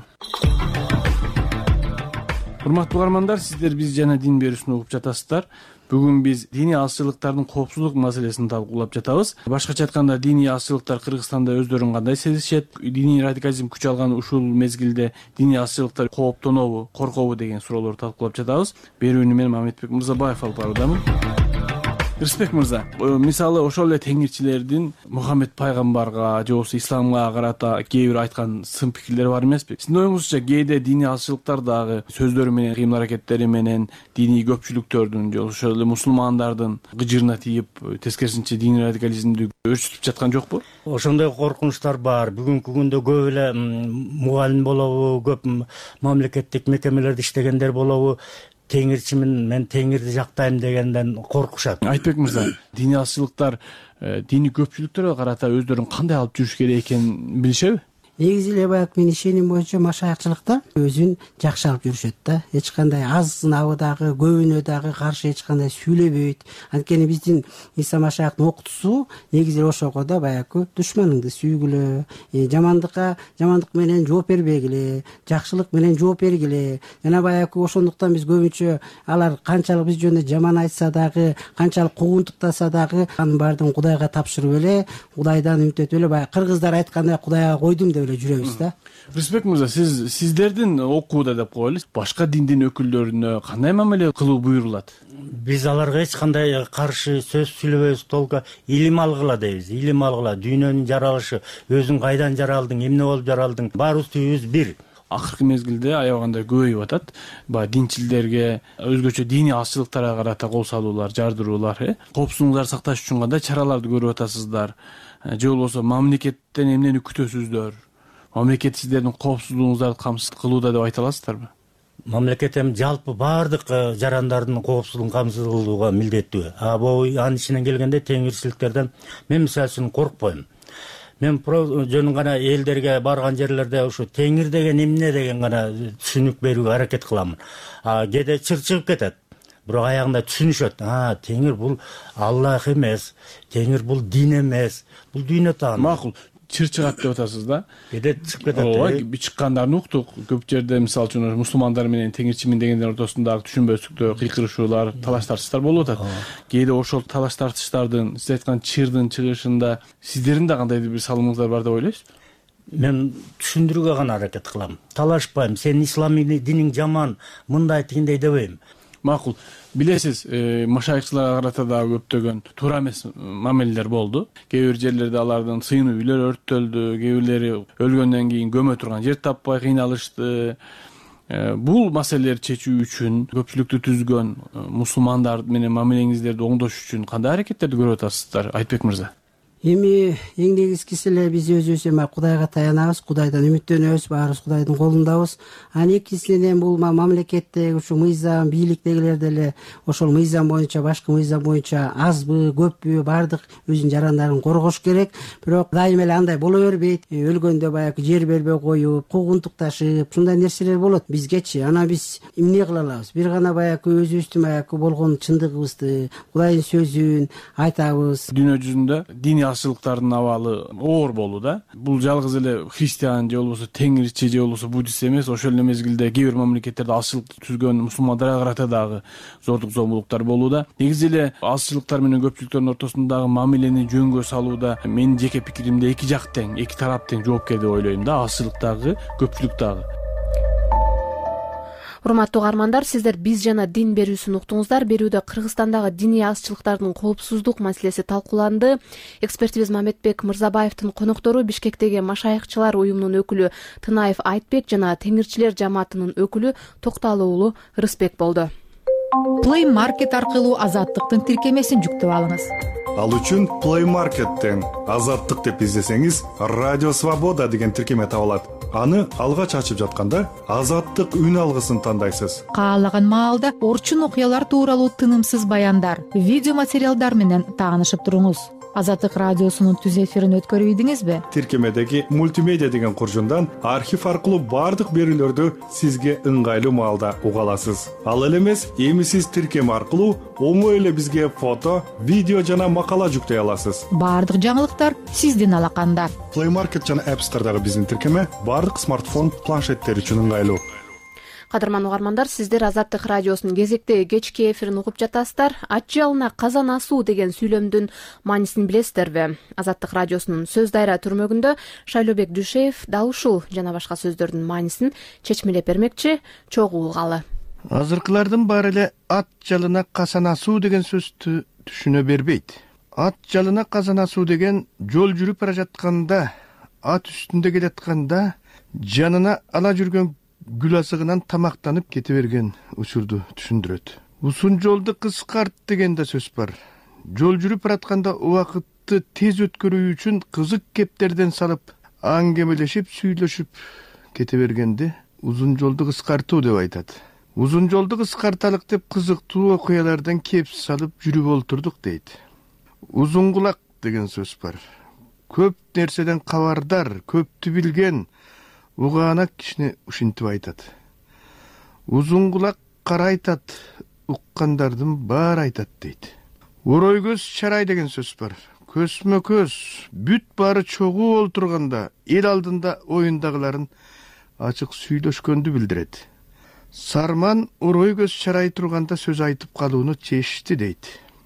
S6: Урматтуу угармандар, сиздер биз жана дин берүүсүн угуп жатасыздар. Бүгүн биз диний азчылыктардын коопсуздук маселесин талкуулап жатабыз. Башкача айтканда, диний азчылыктар Кыргызстанда өздөрүн кандай сезишет? Диний радикализм күч алган ушул мезгилде диний азчылыктар кооптонобу, коркобу деген суроолорду талкуулап жатабыз. Берүүнү мен Мамедбек Мырзабаев алып баруудамын. Рысбек мырза, мисалы ошол эле теңирчилердин Мухаммед пайгамбарга же болбосо исламга карата кээ бир айткан сын пикирлери бар эмеспи? Сиздин оюңузча кээде диний азчылыктар дагы сөздөрү менен, кыймыл аракеттери менен диний көпчүлүктөрдүн же ошол эле мусулмандардын гыжырына тийип, тескерисинче диний радикализмди өрчүтүп жаткан жокпу?
S7: Ошондой коркунучтар бар. Бүгүнкү күндө көп эле мугалим болобу, көп мамлекеттик мекемелерде иштегендер болобу, теңирчимин, мен теңирди жактайм дегенден коркушат.
S6: Айтбек мырза, диний азчылыктар диний көпчүлүктөргө карата өздөрүн кандай алып жүрүш керек экенин билишеби?
S15: Негизи эле баягы менин ишеним боюнча машаякчылыкта өзүн жакшы алып жүрүшөт да. Эч кандай азынабы дагы, көбүнө дагы каршы эч кандай сүйлөбөйт. Анткени биздин ислам машаяктын окутуусу негизи эле ошого да баягы душманыңды сүйгүлө, жамандык менен жооп бербегиле, жакшылык менен жооп бергиле. Жана баягы ошондуктан биз көбүнчө алар канчалык биз жөнүндө жаман айтса дагы, канчалык куугунтуктаса дагы анын баардыгын Кудайга тапшырып эле, Кудайдан үмүт этип эле баягы кыргыздар айткандай Кудайга койдум деп жүрөбүз да.
S6: Рысбек мырза, сиздердин окууда деп коелу, башка диндин өкүлдөрүнө кандай мамиле кылуу буйрулат?
S7: Биз аларга эч кандай каршы сөз сүйлөбөйбүз, толку илим алгыла дейбиз. Илим алгыла, дүйнөнүн жаралышы, өзүң кайдан жаралдың, эмне болуп жаралдың, баарыбыз түбүбүз бир.
S6: Акыркы мезгилде аябагандай көбөйүп атат. Баягы динчилерге, өзгөчө диний азчылыктарга карата кол салуулар, жардыруулар, коопсуздугуңарды сакташ үчүн кандай чараларды көрүп атасыздар? Же болбосо мамлекеттен эмнени күтөсүздөр? Мамлекет сиздердин коопсуздугуңуздарды камсыз кылууда деп айта аласыздарбы?
S7: Мамлекет эми жалпы баардык жарандардын коопсуздугун камсыз кылууга милдеттүү. Анын ичинен келгенде теңирчиликтерден мен мисалы үчүн коркпойм. Мен жөнүн гана элдерге барган жерлерде ушу теңир деген эмне деген гана түшүнүк берүүгө аракет кыламын. Кээде чыгып кетет. Бирок аягында түшүнүшөт. Теңир бул Аллах эмес, теңир бул дин эмес, бул дүйнө тааны.
S6: Макул. Чыгат деп атасыз да?
S7: Кээде чыгып кетет.
S6: Ооба, чыккандарын уктук. Көп жерде мисалы үчүн мусулмандар менен теңирчимин дегендер ортосундагы түшүнбөстүктөр, кыйкырышуулар, талаш тартыштар болуп атат. Кээде ошол талаш тартыштардын, сиз айткан чырдын чыгышында сиздердин да кандайдыр бир салымыңыздар бар деп ойлойсузбу?
S7: Мен түшүндүрүүгө гана аракет кылам. Талашпайм. Сенин ислам диниң жаман, мындай тигиндей дебейм.
S6: макул. Билесиз, машайыкчыларга карата дагы көптөгөн туура эмес мамилелер болду. Кээ бир жерлерде алардын сыйынуу үйлөр өрттөлдү, кээ бирлери өлгөндөн кийин көмө турган жер таппай кыйналышты. Бул маселелерди чечүү үчүн көпчүлүктү түзгөн мусулмандар менен мамилеңиздерди оңдош үчүн кандай аракеттерди көрүп атасыздар, Айтбек мырза?
S15: Эми эң негизгиси эле биз өзүбүз эми Кудайга таянабыз, Кудайдан үмүттөнөбүз, баарыбыз Кудайдын колундабыз. Анан экинчиден бул мамлекеттеги ушу мыйзам, бийликтегилер деле ошол мыйзам боюнча, башкы мыйзам боюнча азбы, көппү баардык өзүнүн жарандарын коргош керек. Бирок дайыма эле андай боло бербейт. Өлгөндө баягы жер бербей коюп, куугунтукташып, ушундай нерселер болот бизгечи. Анан биз эмне кыла алабыз? Бир гана баягы өзүбүздүн баягы болгон чындыгыбызды, Кудайдын сөзүн айтабыз.
S6: Дүйнө жүзүндө диний азчылыктардын абалы оор болууда. Бул жалгыз эле христиан же болбосо теңирчи же болбосо буддист эмес, ошол эле мезгилде кээ бир мамлекеттерде азчылык түзгөн мусулмандарга карата дагы зордук зомбулуктар болууда. Негизи эле азчылыктар менен көпчүлүктөрдүн ортосундагы мамилени жөнгө салууда менин жеке пикиримде эки жак тең, эки тарап тең жоопкер деп ойлойм да, азчылык дагы, көпчүлүк дагы.
S1: Урматтуу угармандар, сиздер биз жана дин берүүсүн уктуңуздар. Берүүдө Кыргызстандагы диний азчылыктардын коопсуздук маселеси талкууланды. Экспертибиз Мамедбек Мырзабаевдин коноктору Бишкектеги Машайыкчылар уюмунун өкүлү Тынаев Айтбек жана Теңирчилер жамаатынын өкүлү Токталы уулу Рыспек болду.
S16: Play Market аркылуу Азаттыктын тиркемесин жүктөп алыңыз.
S24: Ал үчүн Play Market'тен Азаттык деп издесеңиз, Радио Свобода деген тиркеме табылат. Аны алгач ачып жатканда Азаттык үн алгысын тандайсыз.
S16: Каалаган маалда орчун окуялар тууралуу тынымсыз баяндар, видео материалдар менен таанышып туруңуз. Азаттык радиосунун түз эфирин өткөрүп ийдиңизби?
S24: Тиркемедеги мультимедиа деген куржундан архив аркылуу бардык берүүлөрдү сизге ыңгайлуу маалда уга аласыз. Ал эле эмес, эми сиз тиркеме аркылуу оңой эле бизге фото, видео жана макала жүктөй аласыз.
S16: Бардык жаңылыктар сиздин алаканда.
S24: Play Market жана App Store'дагы биздин тиркеме бардык смартфон, планшеттер үчүн ыңгайлуу.
S1: Кадырман угармандар, сиздер Азаттык радиосунун кезектеги кечки эфирин угуп жатасыздар. Ат жалына казан асуу деген сүйлөмдүн маанисин билесиздерби? Азаттык радиосунун сөз дайра түрмөгүндө Шайлообек Дүшеев дал ушул жана башка сөздөрдүн маанисин чечмелеп бермекчи. Чогуу угалы.
S17: Азыркылардын баары эле ат жалына казан асуу деген сөздү түшүнө бербейт. Ат жалына казан асуу деген жол жүрүп бара жатканда, ат үстүндө келатканда жанына ала жүргөн гүл азыгынан тамактанып кете берген учурду түшүндүрөт. Узун жолду кыскарт деген да сөз бар. Жол жүрүп баратканда убакытты тез өткөрүү үчүн кызык кептерден салып, аңгемелешип, сүйлөшүп кете бергенди узун жолду кыскартуу деп айтат. Узун жолду кыскарталык деп кызыктуу окуялардан кеп салып жүрүп олтурдук дейт. Узун кулак деген сөз бар. Көп нерседен кабардар, көптү билген, угаанак кишини ушинтип айтат. Узун кулак кара айтат, уккандардын баары айтат дейт. Орой көз чарай деген сөз бар. Көзмө көз, бүт баары чогуу олтурганда эл алдында оюндагыларын ачык сүйлөшкөндү билдирет. Сарман орой көз чарай турганда сөз айтып калууну чечти дейт.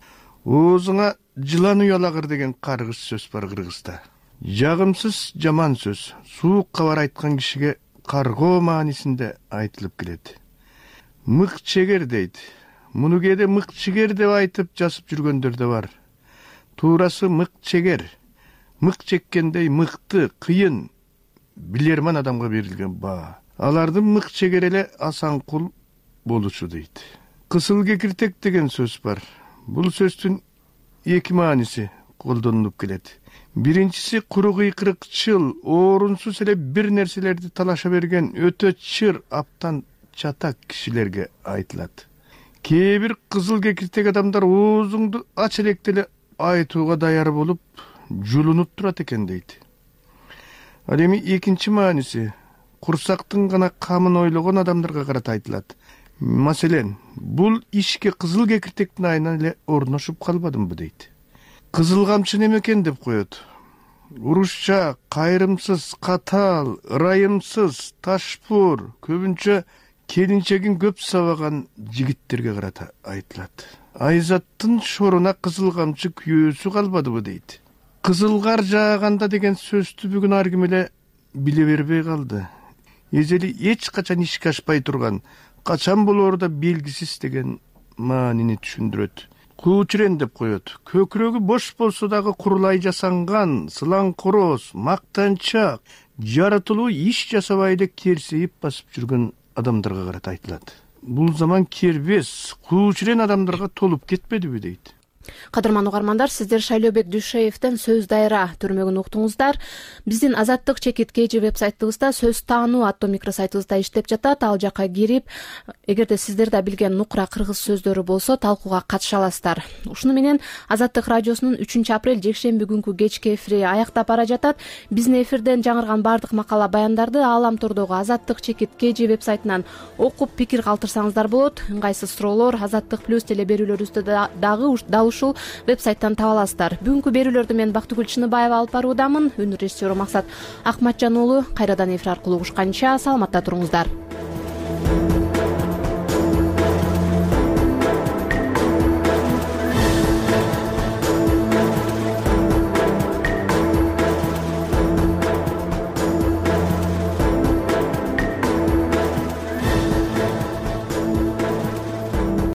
S17: Оозуңа жылан уялагыр деген каргыш сөз бар Кыргызда. Жагымсыз жаман сөз, суук кабар айткан кишиге каргоо маанисинде айтылып келет. Мык чегер дейт. Муну кээде мык чегер деп айтып жазып жүргөндөр да бар. Туурасы мык чегер. Мык чеккендей мыкты, кыйын, билерман адамга берилген баа. Алардын мык чегер эле асанкул болушу дейт. Кысыл кекиртек деген сөз бар. Бул сөздүн эки мааниси колдонулуп келет. Биринчиси куру кыйкырыкчыл, орунсуз эле бир нерселерди талаша берген өтө чыр, аптан чатак кишилерге айтылат. Кээ бир кызыл кекиртек адамдар оозуңду ач электе эле айтууга даяр болуп, жулунуп турат экен дейт. Ал эми экинчи мааниси курсактын гана камын ойлогон адамдарга карата айтылат. Маселен, бул ишке кызыл кекиртектин айынан эле орношуп калбадымбы дейт. Кызыл камчы неме экен деп коет. Урушча, кайрымсыз, катаал, ырайымсыз, ташпур, көбүнчө келинчегин көп сабаган жигиттерге карата айтылат. Айзаттын шоруна кызыл камчы күйөөсү калбадыбы дейт. Кызылгар жааганда деген сөздү бүгүн ар ким эле биле бербей калды. Эжели эч качан ишке ашпай турган качан болоору да белгисиз деген маанини түшүндүрөт. Куучурен деп коет. Көкүрөгү бош болсо дагы курулай жасанган, сылаңкороз, мактанчак, жаратылуу иш жасабай эле керсейип басып жүргөн адамдарга карата айтылат. Бул заман кербес, куучурен адамдарга толуп кетпедиби дейт.
S1: Кадырман угармандар, сиздер Шайлообек Дүйшеевден сөз дайра түрмөгүн уктуңуздар. Биздин Азаттык чекит KG вебсайтыбызда сөз таануу аттуу микросайтыбызда иштеп жатат. Ал жака кирип, эгерде сиздерде билген нукура кыргыз сөздөрү болсо талкууга катыша аласыздар. Ушуну менен Азаттык радиосунун 3-апрель жекшемби күнкү кечки эфири аяктап бара жатат. Биздин эфирден жаңырган бардык макала баяндарды Ааламтордогу Азаттык чекит KG вебсайтынан окуп пикир калтырсаңыздар болот. Ыңгайсыз суроолор Азаттык плюс теле берүүлөрүбүздө дагы ушул вебсайттан таба аласыздар. Бүгүнкү берүүлөрдү мен Бактыгүл Чыныбаева алып баруудамын. Өнөр режиссеру Максат Акматжан уулу. Кайрадан эфир аркылуу угушканча саламатта туруңуздар.